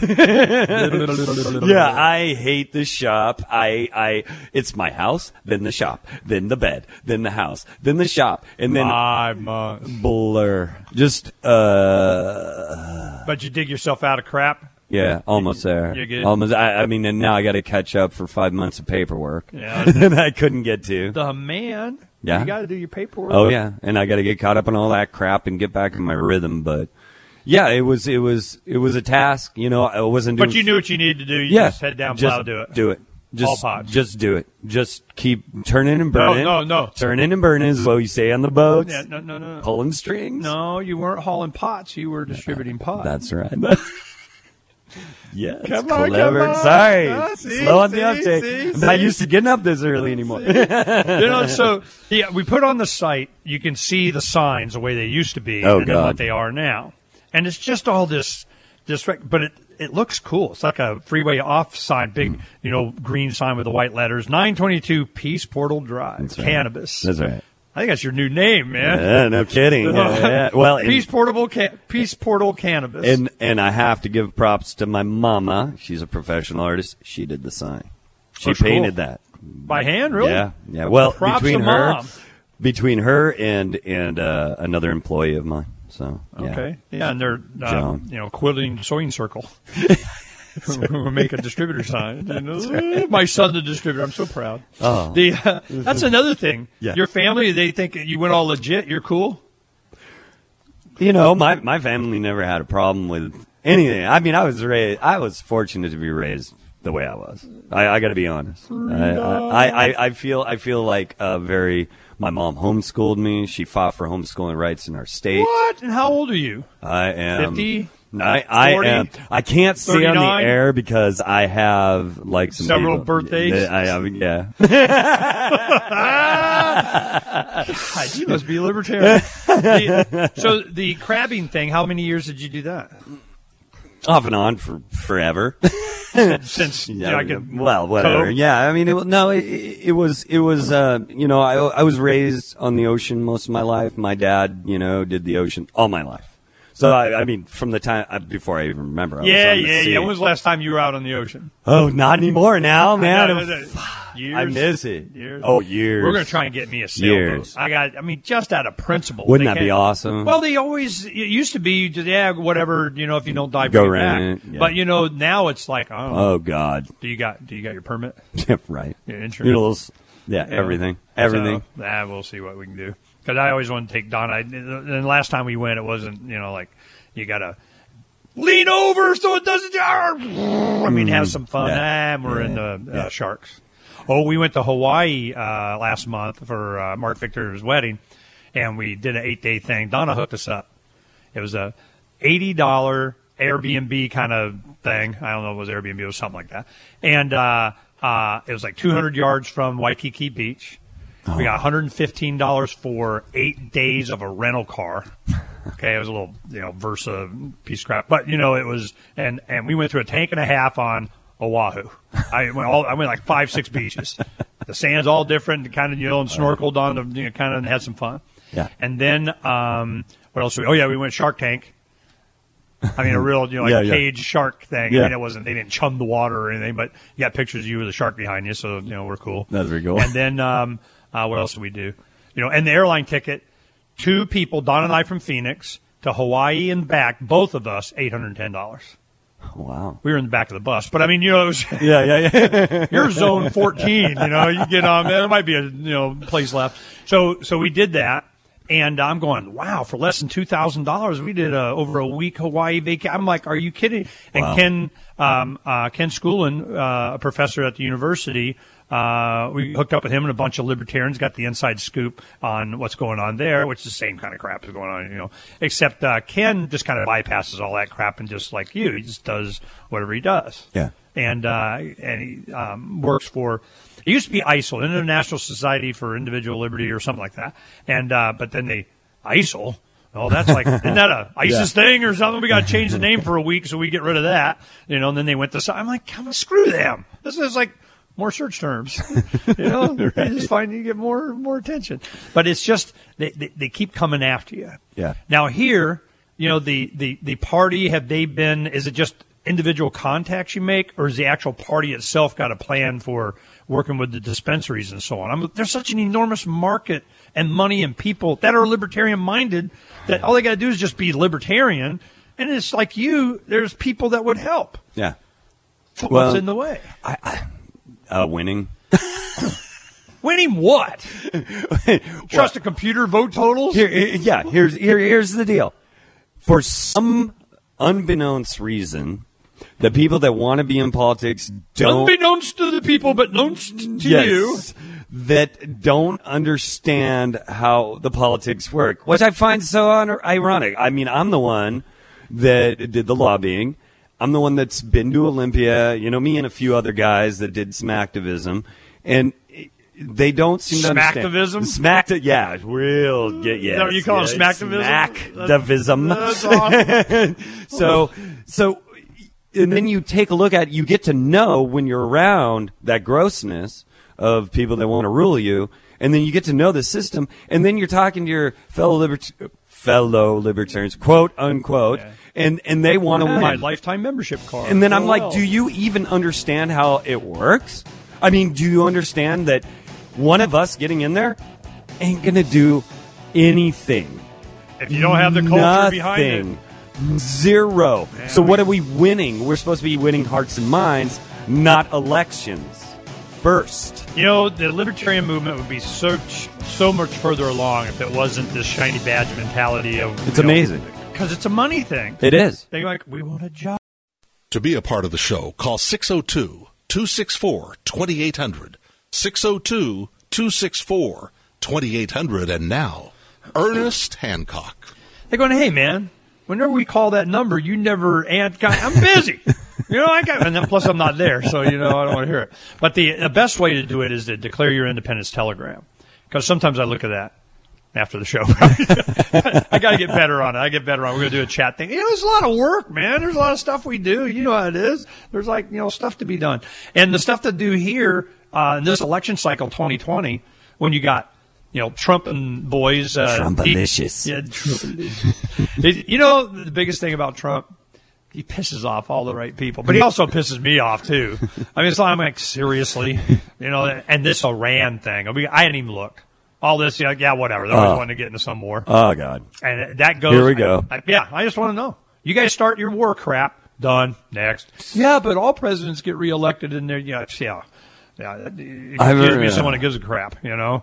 I hate the shop. It's my house, then the shop, then the bed, then the house, then the shop, and then 5 months. Blur. Just But you dig yourself out of crap. Yeah, almost there. You're good. Almost. I mean, and now I got to catch up for 5 months of paperwork. Yeah, that I couldn't get to. the man. Yeah, you got to do your paperwork. Oh yeah, and I got to get caught up on all that crap and get back in my rhythm, but. Yeah, it was a task. You know, I wasn't doing. But you knew what you needed to do. You just head down, plow, do it. Do it. All pods. Just do it. Just keep turning and burning. No. Turning and burning is what you say on the boats. Yeah, no. Pulling strings. No, you weren't hauling pots. You were distributing pots. That's right. Yes, Come on. Sorry, See, slow on the uptake. I'm not used to getting up this early anymore. So we put on the site. You can see the signs the way they used to be, and then what they are now. And it's just all this, but it looks cool. It's like a freeway off sign, big, green sign with the white letters. 922 Peace Portal Drive, That's right. Cannabis. That's right. I think that's your new name, man. Yeah, no kidding. Yeah. Well, Peace Portal Cannabis. And I have to give props to my mama. She's a professional artist. She did the sign. She painted that by hand, really? Yeah. Well, props between to her, Mom. between her and another employee of mine. So okay, and they're Joan. quilting sewing circle. We'll make a distributor sign. My son's a distributor. I'm so proud. Oh, that's another thing. Yeah. Your family, they think you went all legit. You're cool. My family never had a problem with anything. I mean, I was fortunate to be raised the way I was. I got to be honest. I feel like my mom homeschooled me. She fought for homeschooling rights in our state. What? And how old are you? I am 50? I 40, am. I can't say on 39? the air because I have like some Several people- birthdays? I have, yeah. God, you must be a libertarian. So the crabbing thing, how many years did you do that? Off and on for forever. Since I could well, whatever. cope? Yeah, I mean, it was. I was raised on the ocean most of my life. My dad, did the ocean all my life. So I mean, from the time before I even remember. I was on the sea. When was the last time you were out on the ocean? Oh, not anymore now, man. Years. I miss it. Years. Oh, years. We're going to try and get me a sailboat. Years. Just out of principle. Wouldn't They that be can't- awesome? Well, it used to be, whatever, if you don't die, Go bring it back. rent it, yeah. But, now it's like, Oh God. do you got your permit? Yeah, right. Your insurance? Noodles. Yeah, everything. Everything. So, we'll see what we can do. Because I always want to take Donna. And last time we went, it wasn't, like, you got to lean over so it doesn't. Have some fun. Yeah. And we're in the sharks. Oh, we went to Hawaii last month for Mark Victor's wedding, and we did an 8-day thing. Donna hooked us up. It was a $80 Airbnb kind of thing. I don't know if it was Airbnb, it was something like that. And it was like 200 yards from Waikiki Beach. We got $115 for 8 days of a rental car. Okay, it was a little, Versa piece of crap. But, it was, and we went through a tank and a half on Oahu. I went like 5-6 beaches. The sand's all different, kind of, and snorkeled on the, kind of, and had some fun. Yeah. And then, what else? We went Shark Tank. I mean, a real, cage shark thing. Yeah. I mean, they didn't chum the water or anything, but you got pictures of you with a shark behind you, so, we're cool. That's very cool. And then, what else did we do? And the airline ticket, 2 people, Don and I from Phoenix, to Hawaii and back, both of us, $810. Wow. We were in the back of the bus, but I mean, it was Yeah. you're zone 14. You get on. There might be a place left. So we did that, and I'm going, wow, for less than $2,000, we did over a week Hawaii vacation. I'm like, are you kidding? And Wow. Ken Schoolin, a professor at the university. We hooked up with him and a bunch of libertarians, got the inside scoop on what's going on there, which is the same kind of crap is going on, except Ken just kind of bypasses all that crap and just like you, he just does whatever he does. Yeah. And he works for, it used to be ISIL, International Society for Individual Liberty or something like that. And but then ISIL, oh, that's like, isn't that a ISIS thing or something? We got to change the name for a week so we get rid of that, and then they went to, I'm like, come on, screw them. This is like, more search terms, You just find you get more attention. But it's just they keep coming after you. Yeah. Now here, the party, have they been? Is it just individual contacts you make, or is the actual party itself got a plan for working with the dispensaries and so on? There's such an enormous market and money and people that are libertarian minded that all they got to do is just be libertarian, and it's like there's people that would help. Yeah. What's in the way? Winning. Winning what? Trust a computer, vote totals? Here's the deal. For some unbeknownst reason, the people that want to be in politics don't... Unbeknownst to the people, but knownst to you. That don't understand how the politics work, which I find so ironic. I mean, I'm the one that did the lobbying. I'm the one that's been to Olympia, me and a few other guys that did some activism, and they don't seem to understand. Smacktivism? Yeah, real, yes. Is that what you call it, smacktivism? Smacktivism. That's awesome. So, and then you take a look at, you get to know when you're around that grossness of people that want to rule you, and then you get to know the system, and then you're talking to your fellow libertarians, quote unquote, Yeah. and they want to win. My lifetime membership card. And then I'm like, do you even understand how it works? I mean, do you understand that one of us getting in there ain't going to do anything? If you don't have the culture behind it. Nothing. Zero. Man, So what are we winning? We're supposed to be winning hearts and minds, not elections. First. The libertarian movement would be so much further along if it wasn't this shiny badge mentality of... It's amazing. Because it's a money thing. It is. They're like, we want a job. To be a part of the show, call 602-264-2800. 602-264-2800. And now, Ernest Hancock. They're going, hey, man, whenever we call that number, you never I'm busy. And then plus I'm not there, so I don't want to hear it. But the best way to do it is to declare your independence telegram, because sometimes I look at that after the show. I got to get better on it. We're going to do a chat thing. There's a lot of work, man. There's a lot of stuff we do. You know how it is. There's stuff to be done. And the stuff to do here in this election cycle 2020, when you got, Trump and boys. Trumpalicious. Trumpalicious. The biggest thing about Trump, he pisses off all the right people, but he also pisses me off too. I mean, I'm like, seriously, and this Iran thing. I didn't even look. All this, whatever. They're always wanting to get into some more. Oh, God. And that goes. Here we go. I just want to know. You guys start your war crap. Done. Next. Yeah, but all presidents get reelected in there. Yeah. Excuse me, someone that gives a crap,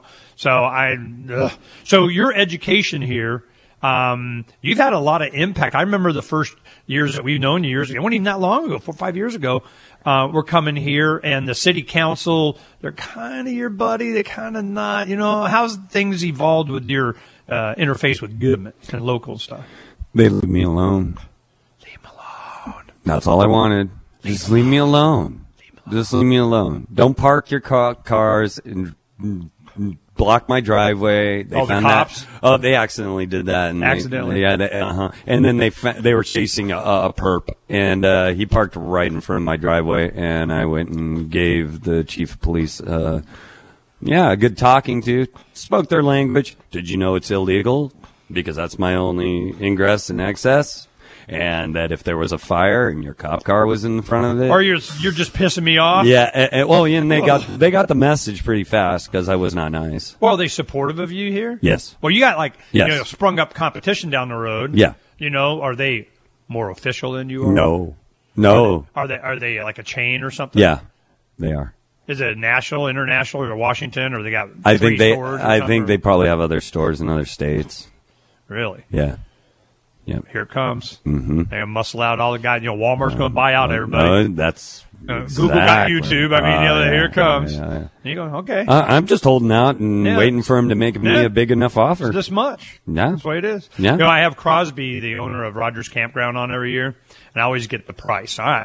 So your education here, you've had a lot of impact. I remember the first years that we've known you years ago. It wasn't even that long ago, 4 or 5 years ago. We're coming here, and the city council, they're kind of your buddy. They're kind of not. How's things evolved with your interface with government and local stuff? They leave me alone. Leave me alone. That's all I wanted. Just leave me alone. Just leave me alone. Don't park your cars and block my driveway. They found the cops? Oh, they accidentally did that. And accidentally? And then they were chasing a perp, and he parked right in front of my driveway, and I went and gave the chief of police, a good talking to. Spoke their language. Did you know it's illegal? Because that's my only ingress and access. And that if there was a fire and your cop car was in front of it, or you're just pissing me off. Yeah, and they got the message pretty fast because I was not nice. Well, are they supportive of you here? Yes. Well, you got sprung up competition down the road. Yeah. Are they more official than you are? No. Are they like a chain or something? Yeah, they are. Is it national, international, or Washington, or they got? I think they probably have other stores in other states. Really? Yeah. Yep. Here it comes. Mm-hmm. They're going to muscle out all the guys. Walmart's going to buy out everybody. That's Google got YouTube. Here it comes. Yeah. You go, okay. I'm just holding out and waiting for him to make me a big enough offer. It's this much. Yeah. That's the way it is. Yeah. I have Crosby, the owner of Rogers Campground, on every year, and I always get the price. All right.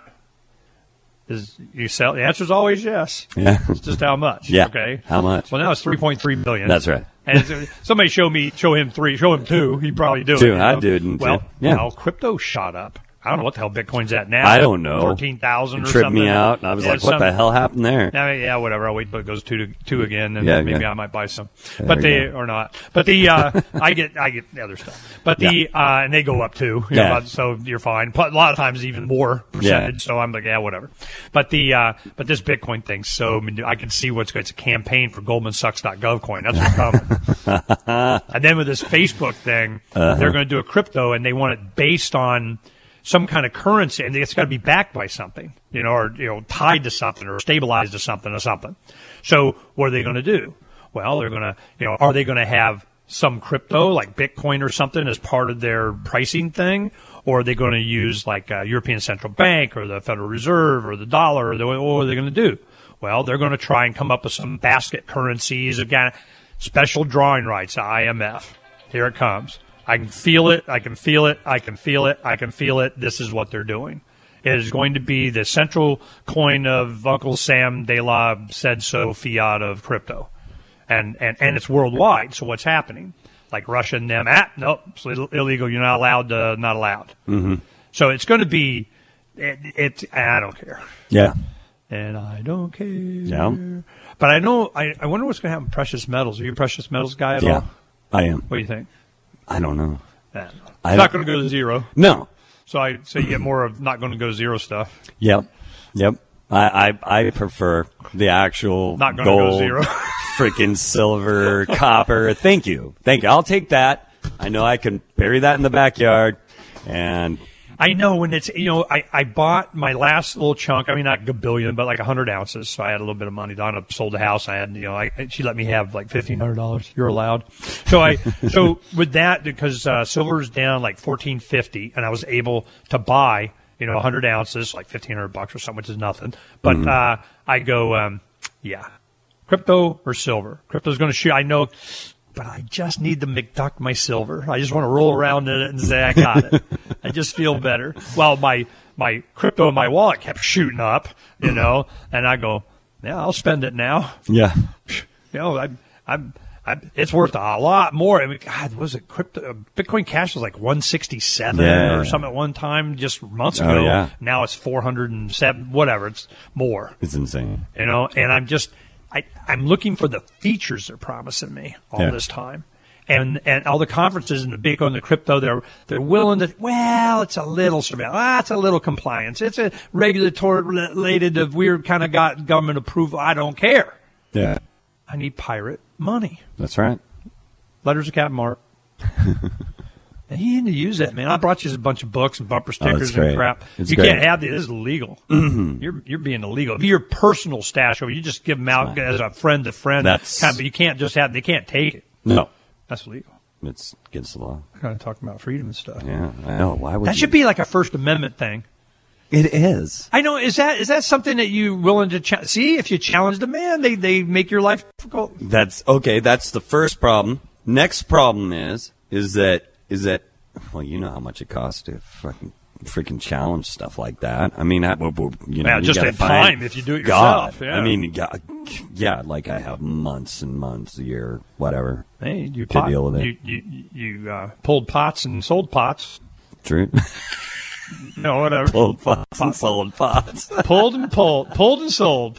You sell? The answer is always yes. Yeah. It's just how much. Yeah. Okay. How much? Well, now it's $3.3 billion. That's right. And somebody show him 3, show him 2. He'd probably do it. 2, I'd do it. Well, crypto shot up. I don't know what the hell Bitcoin's at now. I don't know. 14,000 or something. It tripped me out, and I was like, what the hell happened there? Whatever. I'll wait till it goes 2 again, and maybe I might buy some. Or not. But I get the other stuff. But and they go up too. So you're fine. A lot of times even more percentage. So I'm like, whatever. But but this Bitcoin thing, I can see what's good. It's a campaign for GoldmanSucks.gov coin. That's what's coming. And then with this Facebook thing, they're going to do a crypto, and they want it based on some kind of currency, and it's got to be backed by something, or tied to something, or stabilized to something, or something. So what are they going to do? Well, they're going to, are they going to have some crypto like Bitcoin or something as part of their pricing thing, or are they going to use like European Central Bank or the Federal Reserve or the dollar? Or what are they going to do? Well, they're going to try and come up with some basket currencies, again, special drawing rights, IMF. Here it comes. I can feel it. I can feel it. I can feel it. I can feel it. This is what they're doing. It is going to be the central coin of Uncle Sam De La said so fiat of crypto. And it's worldwide. So what's happening? Like Russia and them, nope, it's illegal. You're not allowed. Not allowed. Mm-hmm. So it's going to be, I don't care. Yeah. And I don't care. Yeah. But I know, I wonder what's going to happen with precious metals. Are you a precious metals guy at all? Yeah, I am. What do you think? I don't know. It's not going to go to zero. No. So you get more of not going to go to zero stuff. Yep. I prefer the actual not going to go gold, zero. freaking silver, copper. Thank you. I'll take that. I know I can bury that in the backyard. And I know when it's, I bought my last little chunk. I mean, not a billion, but like 100 ounces. So I had a little bit of money. Donna sold the house. I had, she let me have like $1,500. You're allowed. So with that, because silver's down like $14.50, and I was able to buy, 100 ounces, like $1,500 or something, which is nothing. But I go, crypto or silver. Crypto's going to shoot. I know but I just need to McDuck my silver. I just want to roll around in it and say, I got it. I just feel better. Well, my crypto in my wallet kept shooting up, and I go, yeah, I'll spend it now. Yeah. It's worth a lot more. I mean, God, was it crypto? Bitcoin Cash was like 167 or something at one time just months ago. Oh, yeah. Now it's 407, whatever. It's more. It's insane. And I'm looking for the features they're promising me all this time. And all the conferences and the Bitcoin and the crypto, they're willing to, well, it's a little surveillance. It's a little compliance. It's a regulatory related of weird kind of got government approval. I don't care. Yeah. I need pirate money. That's right. Letters of Captain Mark. And you need to use that, man. I brought you a bunch of books and bumper stickers and crap. You can't have these. This is illegal. Mm-hmm. You're being illegal. Be your personal stash over. You just give them out as a friend to friend. But you can't just have. They can't take it. No, that's illegal. It's against the law. Kind of talking about freedom and stuff. Yeah, I know. Why would that should be like a First Amendment thing? It is. I know. Is that something that you willing to see? If you challenge the man, they make your life difficult. That's okay. That's the first problem. Next problem is that well, you know how much it costs to freaking challenge stuff like that. I mean, just in time if you do it yourself. Yeah. I mean, like I have months and months, a year, whatever. Hey, you to deal with it. You pulled pots and sold pots. True. No, whatever. Pulled pots and sold pots. Pulled and sold.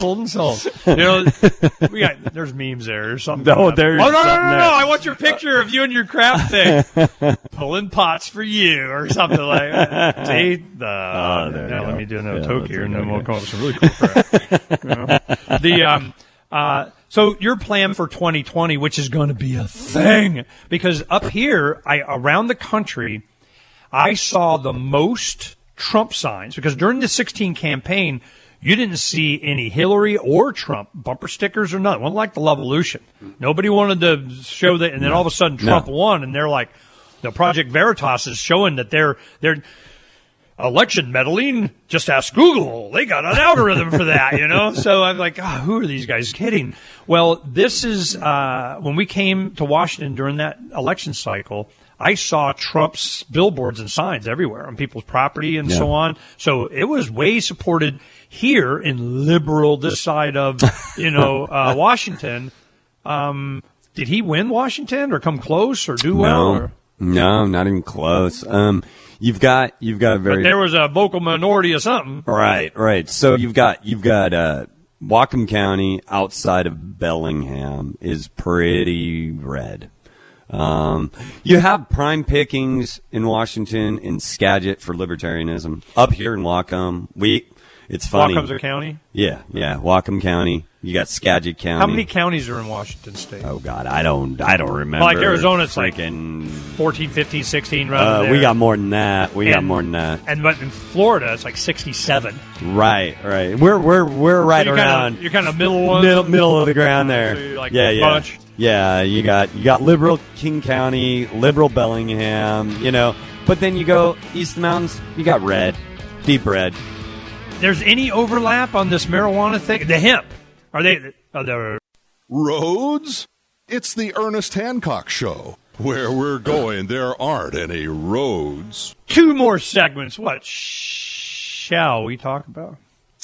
There's memes there or something. No, there's no. I want your picture of you and your craft thing. Pulling pots for you or something like that. See? Let me do another toke here, and then we'll come up with some really cool crap. So your plan for 2020, which is going to be a thing, because up here, around the country, I saw the most Trump signs, because during the 2016 campaign, you didn't see any Hillary or Trump bumper stickers or nothing. It wasn't like the Levolution. Nobody wanted to show that, and then all of a sudden Trump won, and they're like, the Project Veritas is showing that they're election meddling. Just ask Google. They got an algorithm for that, So I'm like, who are these guys kidding? Well, this is when we came to Washington during that election cycle, I saw Trump's billboards and signs everywhere on people's property and so on. So it was way supported here in liberal, this side of, Washington. Did he win Washington or come close or do well? No, not even close. You've got a very. But there was a vocal minority of something. Right. So you've got Whatcom County outside of Bellingham is pretty red. You have prime pickings in Washington and Skagit for libertarianism. Up here in Whatcom, it's funny. Whatcom's a county? Yeah, Whatcom County. You got Skagit County. How many counties are in Washington State? Oh God, I don't remember. Like Arizona, it's freaking like 14, 15, 16. Right we got more than that. But in Florida, it's like 67. Right. We're right around. You're kind of middle of the ground there. So you're like bunch. Yeah, you got liberal King County, liberal Bellingham, But then you go east of the mountains, you got red, deep red. There's any overlap on this marijuana thing? The hemp. Are they roads? It's the Ernest Hancock Show. Where we're going, there aren't any roads. 2 more segments. What shall we talk about?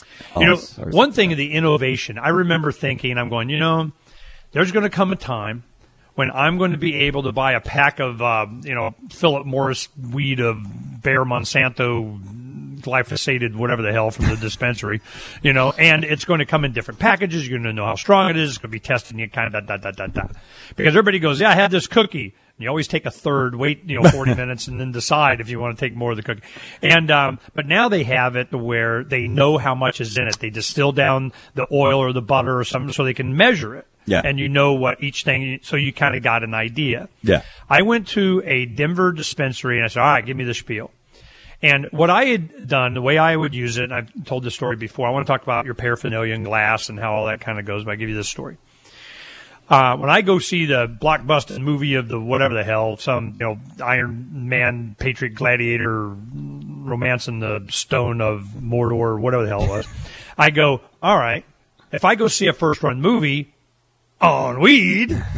One thing of the innovation, I remember thinking, I'm going, there's going to come a time when I'm going to be able to buy a pack of, Philip Morris weed of Bayer Monsanto glyphosated, whatever the hell, from the dispensary, and it's going to come in different packages. You're going to know how strong it is. It's going to be tested, and you kind of because everybody goes, yeah, I had this cookie. And you always take a third, wait, 40 minutes, and then decide if you want to take more of the cookie. And but now they have it to where they know how much is in it. They distill down the oil or the butter or something so they can measure it. Yeah. And you know what each thing, so you kind of got an idea. Yeah. I went to a Denver dispensary, and I said, all right, give me the spiel. And what I had done, the way I would use it, and I've told this story before, I want to talk about your paraphernalia and glass and how all that kind of goes, but I'll give you this story. When I go see the blockbuster movie of the whatever the hell, some, Iron Man, Patriot, Gladiator, Romancing the Stone of Mordor, whatever the hell it was, I go, all right, if I go see a first-run movie on weed,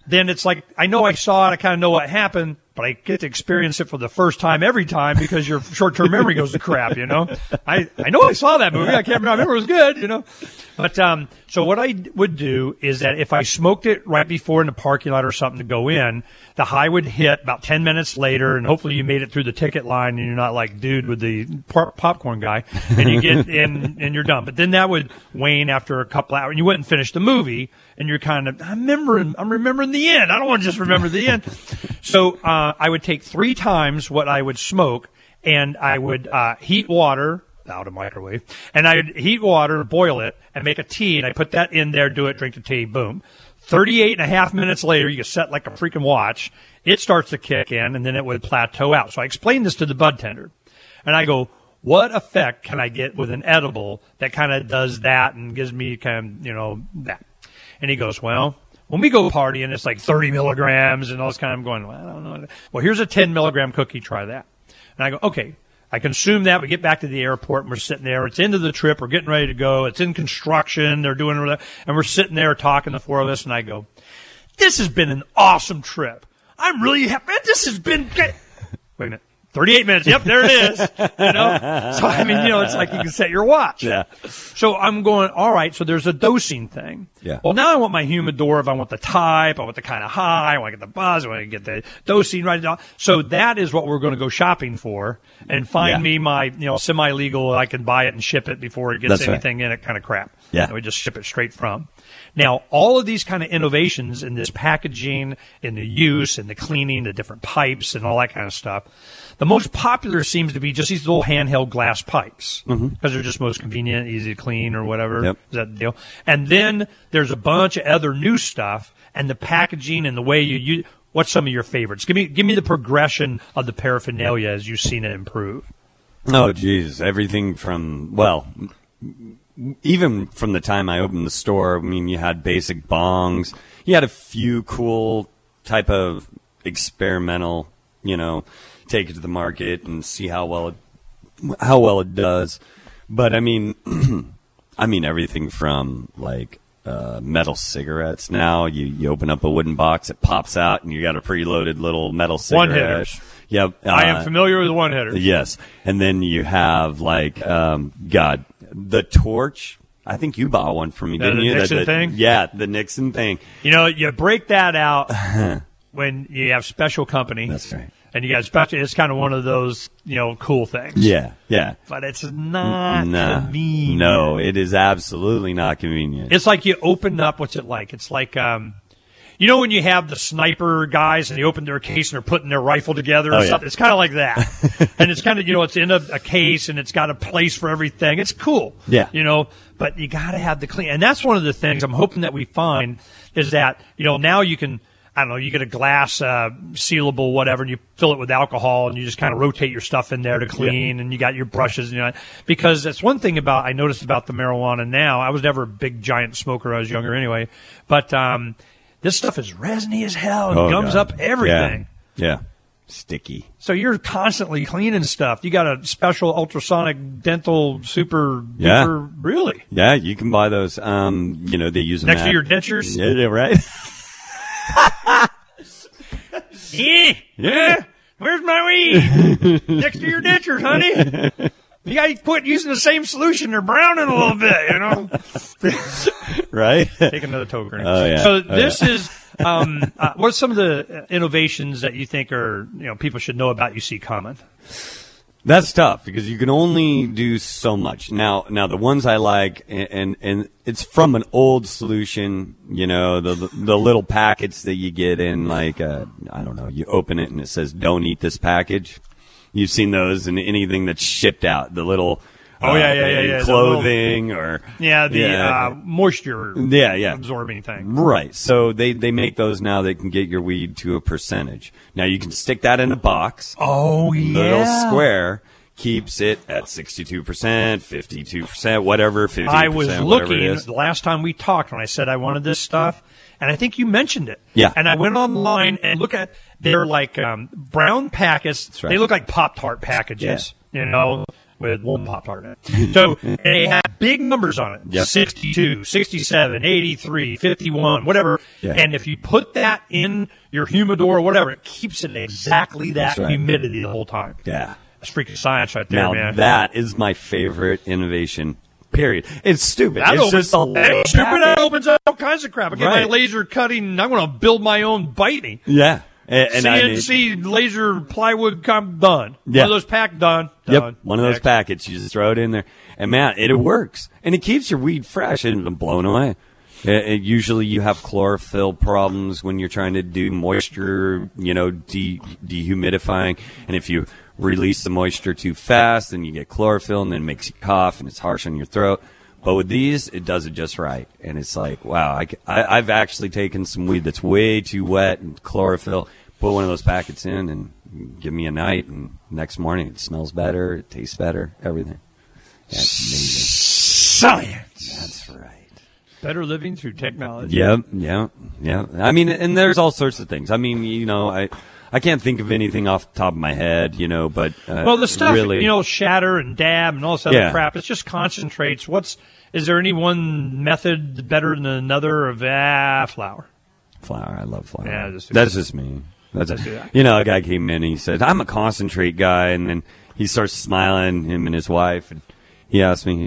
then it's like, I know I saw it, I kind of know what happened, but I get to experience it for the first time every time because your short-term memory goes to crap, you know? I know I saw that movie. I can't remember. I remember it was good, you know? But, so what I would do is that if I smoked it right before in the parking lot or something to go in, the high would hit about 10 minutes later, and hopefully you made it through the ticket line and you're not like dude with the popcorn guy, and you get in and you're done. But then that would wane after a couple hours, and you wouldn't finish the movie, and you're kind of, I'm remembering the end. I don't want to just remember the end. So, I would take 3 times what I would smoke, and I would heat water out of microwave, and I would heat water, boil it, and make a tea, and I put that in there, do it, drink the tea, boom. 38 and a half minutes later, you set like a freaking watch, it starts to kick in, and then it would plateau out. So I explained this to the bud tender, and I go, what effect can I get with an edible that kind of does that and gives me kind of, you know, that? And he goes, well, when we go partying, it's like 30 milligrams and all this kind of, I'm going, well, I don't know. Well, here's a 10 milligram cookie. Try that. And I go, okay. I consume that. We get back to the airport and we're sitting there. It's into the trip. We're getting ready to go. It's in construction. They're doing it. And we're sitting there talking, the 4 of us. And I go, this has been an awesome trip. I'm really happy. This has been great. Wait a minute. 38 minutes. Yep, there it is. You know? So, I mean, you know, it's like you can set your watch. Yeah. So I'm going, all right, so there's a dosing thing. Yeah. Well, now I want my humidor. If I want the type, I want the kind of high, I want to get the buzz, I want to get the dosing right now. So that is what we're going to go shopping for and find me my, you know, semi-legal, I can buy it and ship it before it gets That's anything in it kind of crap. Yeah. And we just ship it straight from. Now, all of these kind of innovations in this packaging, in the use, in the cleaning, the different pipes and all that kind of stuff, the most popular seems to be just these little handheld glass pipes because they're just most convenient, easy to clean or whatever. Yep. Is that the deal? And then there's a bunch of other new stuff and the packaging and the way you use. What's some of your favorites? Give me the progression of the paraphernalia as you've seen it improve. Oh, geez. Everything from, well, even from the time I opened the store, I mean, you had basic bongs. You had a few cool type of experimental, you know, take it to the market and see how well it does. But I mean, everything from like metal cigarettes. Now you open up a wooden box, it pops out, and you got a preloaded little metal cigarette. One-hitters. Yep. I am familiar with the one-hitter. Yes, and then you have like the torch. I think you bought one for me, didn't you? The Nixon thing? Yeah, the Nixon thing. You know, you break that out when you have special company. That's right. And you got special. It's kind of one of those, you know, cool things. Yeah, yeah. But it's not convenient. No, it is absolutely not convenient. It's like you open up. What's it like? It's like, you know, when you have the sniper guys and they open their case and they're putting their rifle together or something. It's kind of like that. And it's kind of, you know, it's in a case and it's got a place for everything. It's cool. Yeah. You know, but you got to have the clean. And that's one of the things I'm hoping that we find is that, you know, now you can, I don't know, you get a glass sealable whatever, and you fill it with alcohol, and you just kind of rotate your stuff in there to clean, and you got your brushes, you know. Because that's one thing I noticed about the marijuana now. I was never a big giant smoker when I was younger anyway, but this stuff is resiny as hell and gums up everything. Yeah. Sticky. So you're constantly cleaning stuff. You got a special ultrasonic dental super duper, really? Yeah, you can buy those. You know, they use them next to your dentures. Yeah, right. Yeah. Where's my weed? Next to your dentures, honey. You got to quit using the same solution. They're browning a little bit, you know. Right. Take another token. Oh yeah. So this is what are some of the innovations that you think are, you know, people should know about you see coming? That's tough because you can only do so much. Now the ones I like, and it's from an old solution, you know, the little packets that you get in, like, I don't know, you open it and it says, don't eat this package. You've seen those in anything that's shipped out, the little, clothing or. Yeah, the moisture absorbing thing. Right. So they make those now that can get your weed to a percentage. Now you can stick that in a box. Oh, yeah. The little square keeps it at 62%, 52%, whatever, 50%. I was looking it is. the last time we talked when I said I wanted this stuff, and I think you mentioned it. Yeah. And I went online and look at, they're like brown packets. That's right. They look like Pop-Tart packages, you know. with one Pop-Tart in it. So they have big numbers on it. Yep. 62, 67, 83, 51, whatever. Yeah. And if you put that in your humidor or whatever, it keeps it exactly that That's right. humidity the whole time. Yeah. That's freaking science right there, Now man. that is my favorite innovation. Period. It's stupid. That it's opens, just a little stupid. That packet. opens up all kinds of crap. I get my Right. laser cutting. I'm going to build my own bite me. Yeah. And I mean, CNC laser plywood done. Yeah. One of those packed done. Yep, one of those Next. packets. You just throw it in there, and man, it works, and it keeps your weed fresh. And I'm blown away. Usually, you have chlorophyll problems when you're trying to do moisture, dehumidifying, and if you release the moisture too fast, then you get chlorophyll, and then it makes you cough, and it's harsh on your throat. But with these, it does it just right, and it's like, wow, I've actually taken some weed that's way too wet and chlorophyll, put one of those packets in, and give me a night, and next morning it smells better, it tastes better, everything. That's amazing. Science. That's right. Better living through technology. Yep. I mean, and there's all sorts of things. I mean, I can't think of anything off the top of my head, but Well, the stuff, really, shatter and dab and all this other Yeah. crap, it's just concentrates. Is there any one method better than another of flour? flour. I love flour. Yeah, just do that's that. just me. That's Just do that. a guy came in and he said, "I'm a concentrate guy," and then he starts smiling, him and his wife, and he asked me,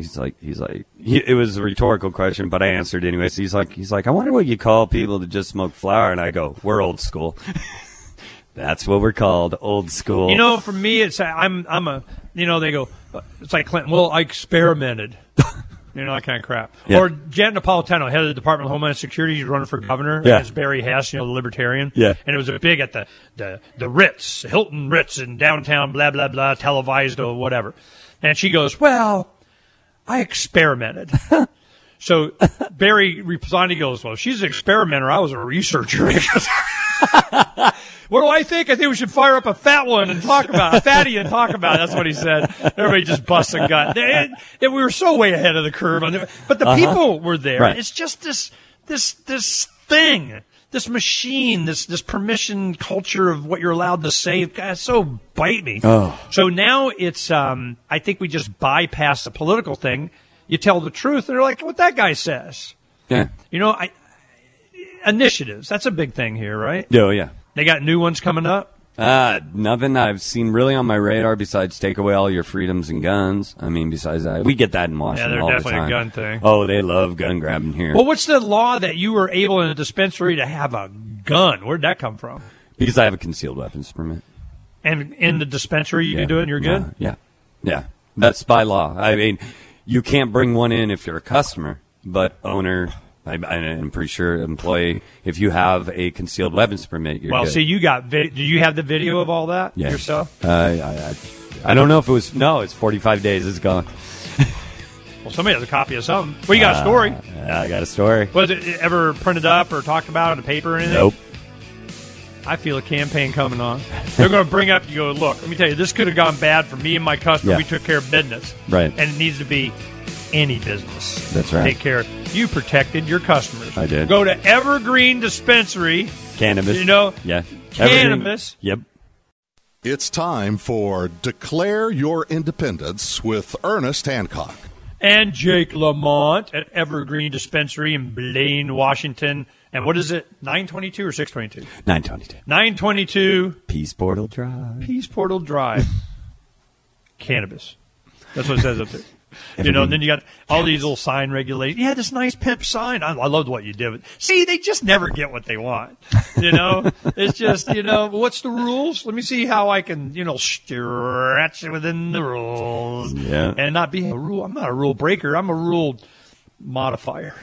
it was a rhetorical question, but I answered anyway. So he's like, "I wonder what you call people that just smoke flour," and I go, "We're old school." That's what we're called, old school. For me, it's I'm a they go, it's like Clinton. Well, I experimented. That kind of crap. Yeah. Or Janet Napolitano, head of the Department of Homeland Security, he's running for governor Yeah. against Barry Hess, the libertarian. Yeah. And it was a big at the Ritz, Hilton Ritz in downtown, blah, blah, blah, televised or whatever. And she goes, well, I experimented. So Barry responded, he goes, well, she's an experimenter. I was a researcher. What do I think? I think we should fire up a fat one and talk about it. Thaddeus and talk about it. That's what he said. Everybody just busts a gut. We were so way ahead of the curve. But the people were there. Right. It's just this thing, this machine, this permission culture of what you're allowed to say. God, it's so bite me. Oh. So now it's, I think we just bypass the political thing. You tell the truth, and they're like, what that guy says. Yeah. Initiatives. That's a big thing here, right? Oh, yeah. They got new ones coming up. Nothing I've seen really on my radar besides take away all your freedoms and guns. I mean, besides that, we get that in Washington they're all the definitely a time. gun thing. Oh, they love gun grabbing here. Well, what's the law that you were able in a dispensary to have a gun? Where'd that come from? Because I have a concealed weapons permit. And in the dispensary, you Yeah. can do it and you're good? Yeah. That's by law. I mean, you can't bring one in if you're a customer, but owner, I'm pretty sure employee, if you have a concealed weapons permit, you're Well, good. see, you got do you have the video of all that Yeah. yourself? I don't know if it was, no, it's 45 days, it's gone. Well, somebody has a copy of something. Well, you got a story. I got a story. Was it ever printed up or talked about in the paper or anything? Nope. I feel a campaign coming on. They're going to bring up, you go, look, let me tell you, this could have gone bad for me and my customer. Yeah. We took care of business. Right. And it needs to be any business. That's right. Take care of. You protected your customers. I did. Go to Evergreen Dispensary. Cannabis. Cannabis. Yeah. Everything. Yep. It's time for Declare Your Independence with Ernest Hancock. And Jake Lamont at Evergreen Dispensary in Blaine, Washington. And what is it, 922 or 622? 922. 922 Peace Portal Drive. Peace Portal Drive. Cannabis. That's what it says up there. And then you got all these little sign regulations. Yeah, this nice pimp sign. I loved what you did. See, they just never get what they want. It's just, what's the rules? Let me see how I can, stretch within the rules. Yeah. And not be a rule. I'm not a rule breaker. I'm a rule modifier.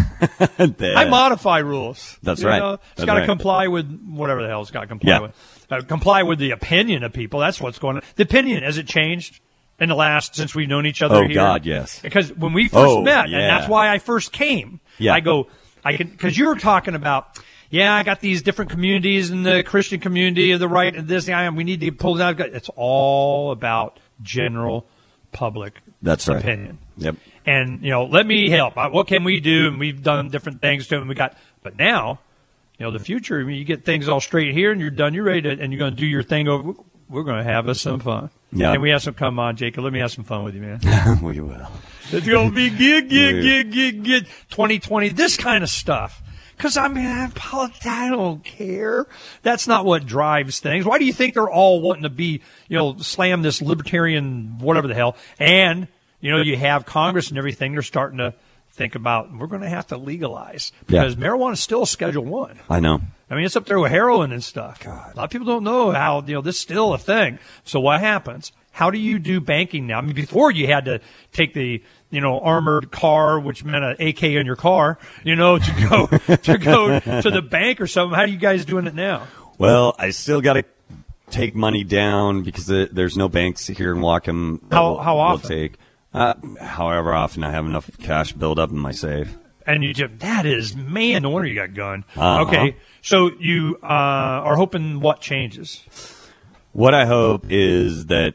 I modify rules. That's right. It's That's got to right. comply with whatever the hell it's got to comply Yeah. with. Comply with the opinion of people. That's what's going on. The opinion, has it changed in the last, since we've known each other Oh, here? God, yes. Because when we first met, yeah. and that's why I first came, Yeah. because you were talking about, I got these different communities in the Christian community of the right and this, we need to pull it out. It's all about general public That's right. opinion. Yep. And, let me help. What can we do? And we've done different things to them. But now, the future, you get things all straight here and you're done. You're ready to, and you're going to do your thing over. we're going to have us some fun. Yeah. Can we have some? Come on, Jacob. Let me have some fun with you, man. We will. It's going to be gig. 2020, this kind of stuff. Because, I don't care. That's not what drives things. Why do you think they're all wanting to be, slam this libertarian whatever the hell? And, you have Congress and everything. They're starting to think about, we're going to have to legalize. Because marijuana is still Schedule 1. I know. It's up there with heroin and stuff. God. A lot of people don't know how, this is still a thing. So what happens? How do you do banking now? Before you had to take the, armored car, which meant an AK in your car, to go to the bank or something. How are you guys doing it now? Well, I still got to take money down because there's no banks here in Whatcom. How often? Will take, however often I have enough cash build up in my safe. And you just, no wonder you got gun. Uh-huh. Okay, so you are hoping what changes? What I hope is that,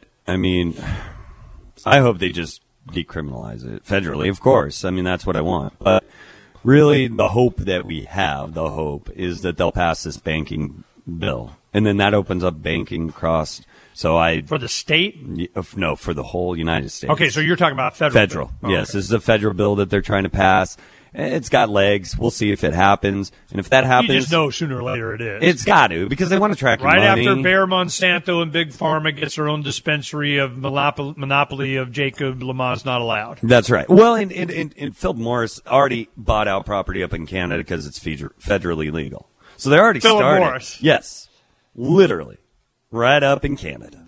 I hope they just decriminalize it federally, of course. That's what I want. But really, the hope that we have, is that they'll pass this banking bill. And then that opens up banking across. For the state? No, for the whole United States. Okay, so you're talking about federal. Federal, Oh, yes. okay. This is a federal bill that they're trying to pass. It's got legs. We'll see if it happens. And if that happens... You just know sooner or later it is. It's got to, because they want to track your right money. After Bayer Monsanto and Big Pharma gets their own dispensary of monopoly of Jacob Lamont's not allowed. That's right. Well, and Philip Morris already bought out property up in Canada because it's federally legal. So they already Philip started. Morris. Yes. Literally. Right up in Canada.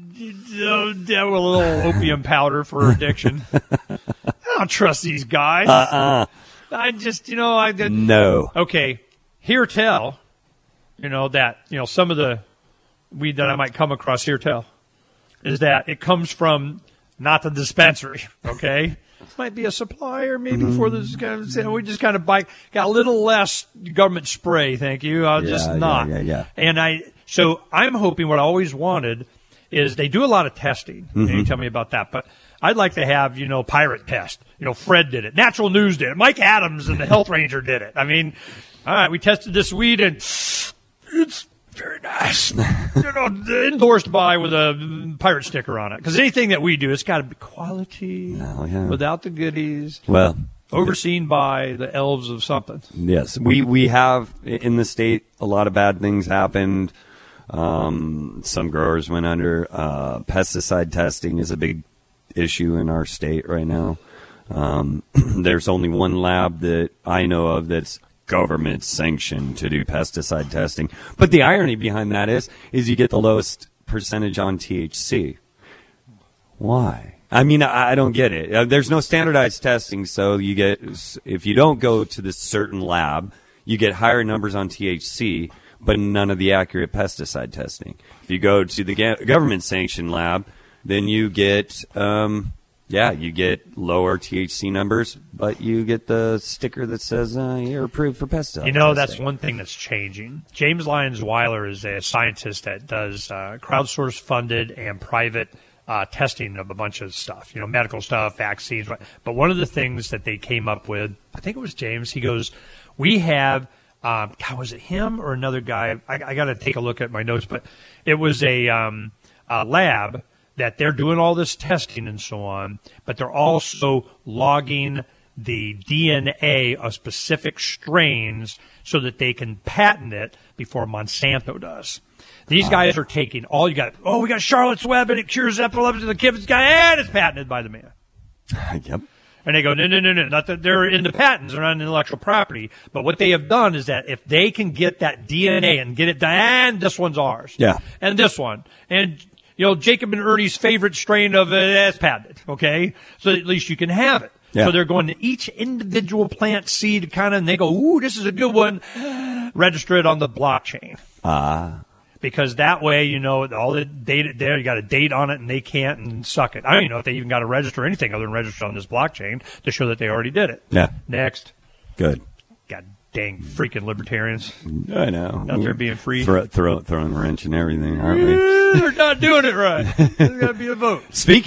A little opium powder for addiction. I don't trust these guys. I just, I did. No. Okay. Hear tell, that, some of the weed that I might come across here tell is that it comes from not the dispensary. Okay. Might be a supplier maybe for this kind of, we just kind of got a little less government spray. Thank you. I'll just not. Yeah. And so I'm hoping what I always wanted is they do a lot of testing. Mm-hmm. You tell me about that, but I'd like to have, pirate test. Fred did it. Natural News did it. Mike Adams and the Health Ranger did it. All right, we tested this weed and it's very nice. Endorsed by with a pirate sticker on it. Because anything that we do, it's got to be quality without the goodies. Well, overseen by the elves of something. Yes, we have in the state a lot of bad things happened. Some growers went under. Pesticide testing is a big issue in our state right now. There's only one lab that I know of that's government sanctioned to do pesticide testing. But the irony behind that is you get the lowest percentage on THC. Why? I don't get it. There's no standardized testing, so if you don't go to this certain lab, you get higher numbers on THC, but none of the accurate pesticide testing. If you go to the government sanctioned lab, then you get you get lower THC numbers, but you get the sticker that says you're approved for pesticide. That's one thing that's changing. James Lyons Weiler is a scientist that does crowdsource funded and private testing of a bunch of stuff, medical stuff, vaccines. But one of the things that they came up with, I think it was James, he goes, we have, was it him or another guy? I got to take a look at my notes, but it was a lab that they're doing all this testing and so on, but they're also logging the DNA of specific strains so that they can patent it before Monsanto does. These guys are taking all we got Charlotte's Web and it cures epilepsy. The kid's guy, and it's patented by the man. Yep. And they go, no. Not that they're into patents, they're not intellectual property. But what they have done is that if they can get that DNA and get it done, and this one's ours. Yeah. And this one. And, Jacob and Ernie's favorite strain of that's patented. Okay? So at least you can have it. Yeah. So they're going to each individual plant seed and they go, ooh, this is a good one. Register it on the blockchain. Because that way, all the data there, you got a date on it and they can't and suck it. I don't even know if they even got to register anything other than register on this blockchain to show that they already did it. Yeah. Next. Good. God dang freaking libertarians. I know. Out there being free. Throwing a wrench and everything, aren't we? They're not doing it right. There's got to be a vote. Speaking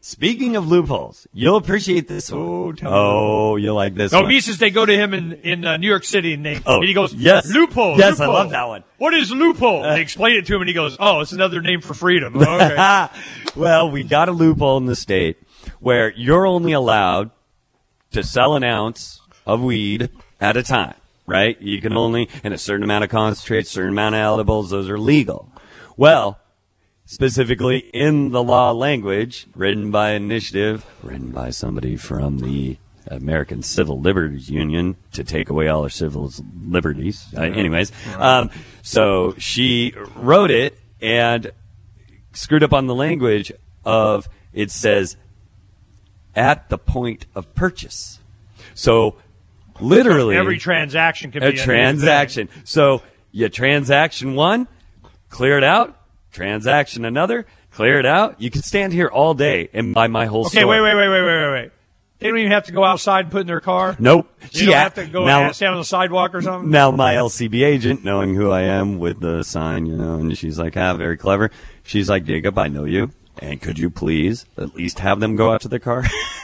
Speaking of loopholes, you'll appreciate this one. Oh, tell me. Oh, you'll like this No, one. he says they go to him in New York City and he goes, yes. loophole. Yes, loophole. I love that one. What is loophole? They explain it to him and he goes, oh, it's another name for freedom. Oh, okay. Well, we got a loophole in the state where you're only allowed to sell an ounce of weed at a time, right? You can only, in a certain amount of concentrates, certain amount of edibles, those are legal. Well, specifically in the law language, written by initiative, written by somebody from the American Civil Liberties Union to take away all our civil liberties. Anyways, so she wrote it and screwed up on the language of, it says, at the point of purchase. So literally Every transaction can be a transaction. So you transaction one, clear it out. Transaction another, clear it out. You can stand here all day and buy my whole Okay, store. wait. They don't even have to go outside and put in their car? Nope. You don't have to go and stand on the sidewalk or something? Now my LCB agent, knowing who I am with the sign, and she's like, very clever. She's like, Jacob, I know you, and could you please at least have them go out to their car?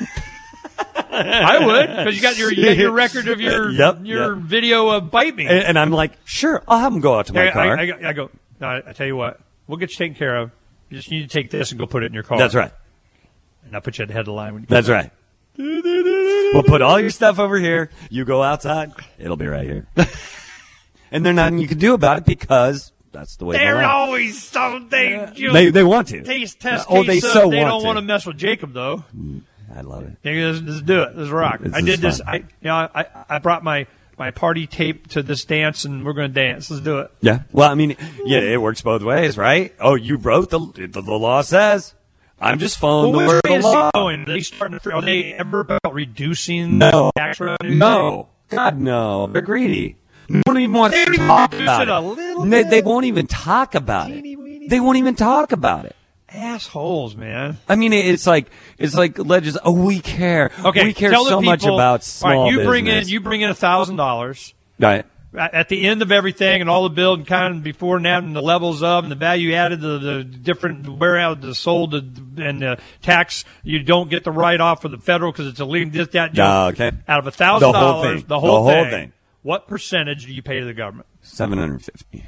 I would, because you got your record of your video of Bite Me. And I'm like, sure, I'll have them go out to my car. I go, no, I tell you what, we'll get you taken care of. You just need to take this and go put it in your car. That's right. And I'll put you at the head of the line. When you That's right. We'll put all your stuff over here. You go outside. It'll be right here. And there's nothing you can do about it because that's the way They're they are. always something. They want to. Test Oh, they case, so they want don't to. want to mess with Jacob, though. I love it. Let's do it. Let's rock. This I is did this. fun. I brought my party tape to this dance, and we're going to dance. Let's do it. Yeah. Well, I mean, it works both ways, right? Oh, you wrote the law says. I'm just following the Which word way of is the law. it going? Are they starting to? Are they ever about reducing No. tax revenue? No. God, no. They're greedy. They don't even want to talk reduce about it a it. little They bit. won't even talk about Teeny weeny. it. They won't even talk about it. Assholes, man. I mean, it's like legis. Oh, we care. Okay, we care tell the so much people- about all small right, you business. bring in $1,000 Right. at the end of everything, and all the bill and kind of before and after, and the levels of and the value added, the different warehouse, the sold, and the tax. You don't get the write off for the federal because it's illegal. This, that, No, okay. Out of The whole $1,000, thing. the whole The whole thing. thing. What percentage do you pay to the government? 750.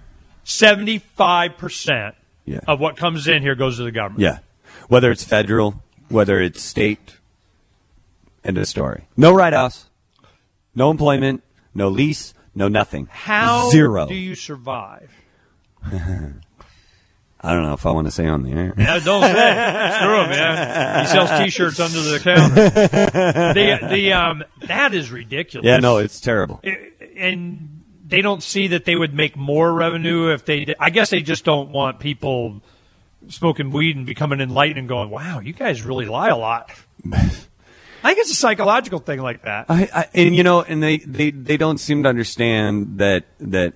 75% Yeah. of what comes in here goes to the government. Yeah. Whether it's federal, whether it's state, end of story. No write-offs, no employment, no lease, no nothing. How Zero. do you survive? I don't know if I want to say on the air. Yeah, don't say it. Screw him, man. He sells T-shirts under the counter. That is ridiculous. Yeah, no, it's terrible. And they don't see that they would make more revenue if they did. I guess they just don't want people smoking weed and becoming enlightened and going, wow, you guys really lie a lot. I think it's a psychological thing like that. And they don't seem to understand that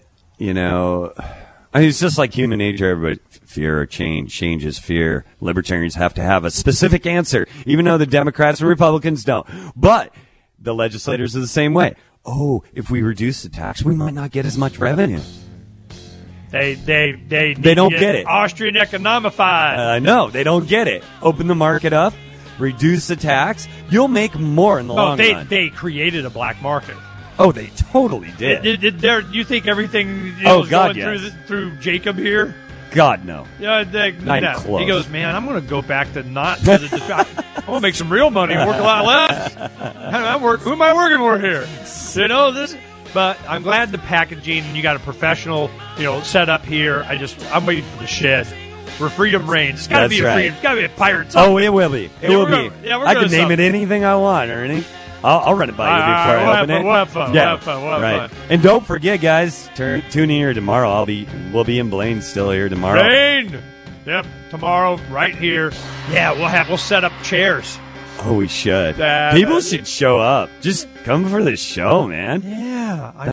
I mean, it's just like human nature. Everybody, fear or change. Change is fear. Libertarians have to have a specific answer, even though the Democrats and Republicans don't. But the legislators are the same way. Oh, if we reduce the tax, we might not get as much revenue. They don't get it. Austrian economified. No, they don't get it. Open the market up, reduce the tax. You'll make more in the long run. They created a black market. Oh, they totally did. You think everything Oh, is God, going yes. through Jacob here? God, no. Yeah, Not no. close. He goes, man, I'm going to go back to not. I want to make some real money, work a lot less. Who am I working for here? This. But I'm glad the packaging. You got a professional, set up here. I'm waiting for the shed where freedom reigns. It's got to That's be right. It's got to be a pirate. Oh, it will be. It will we're be. gonna- we're I gonna can name sell- it anything I want, Ernie. I'll run it by you before I open it. We'll have fun. Yeah. We'll have fun. We'll have right. fun. And don't forget, guys, tune in here tomorrow. We'll be in Blaine still here tomorrow. Rain. Yep. Tomorrow, right here. Yeah, we'll set up chairs. Oh, we should. That- People should show up. Just come for the show, man. Yeah.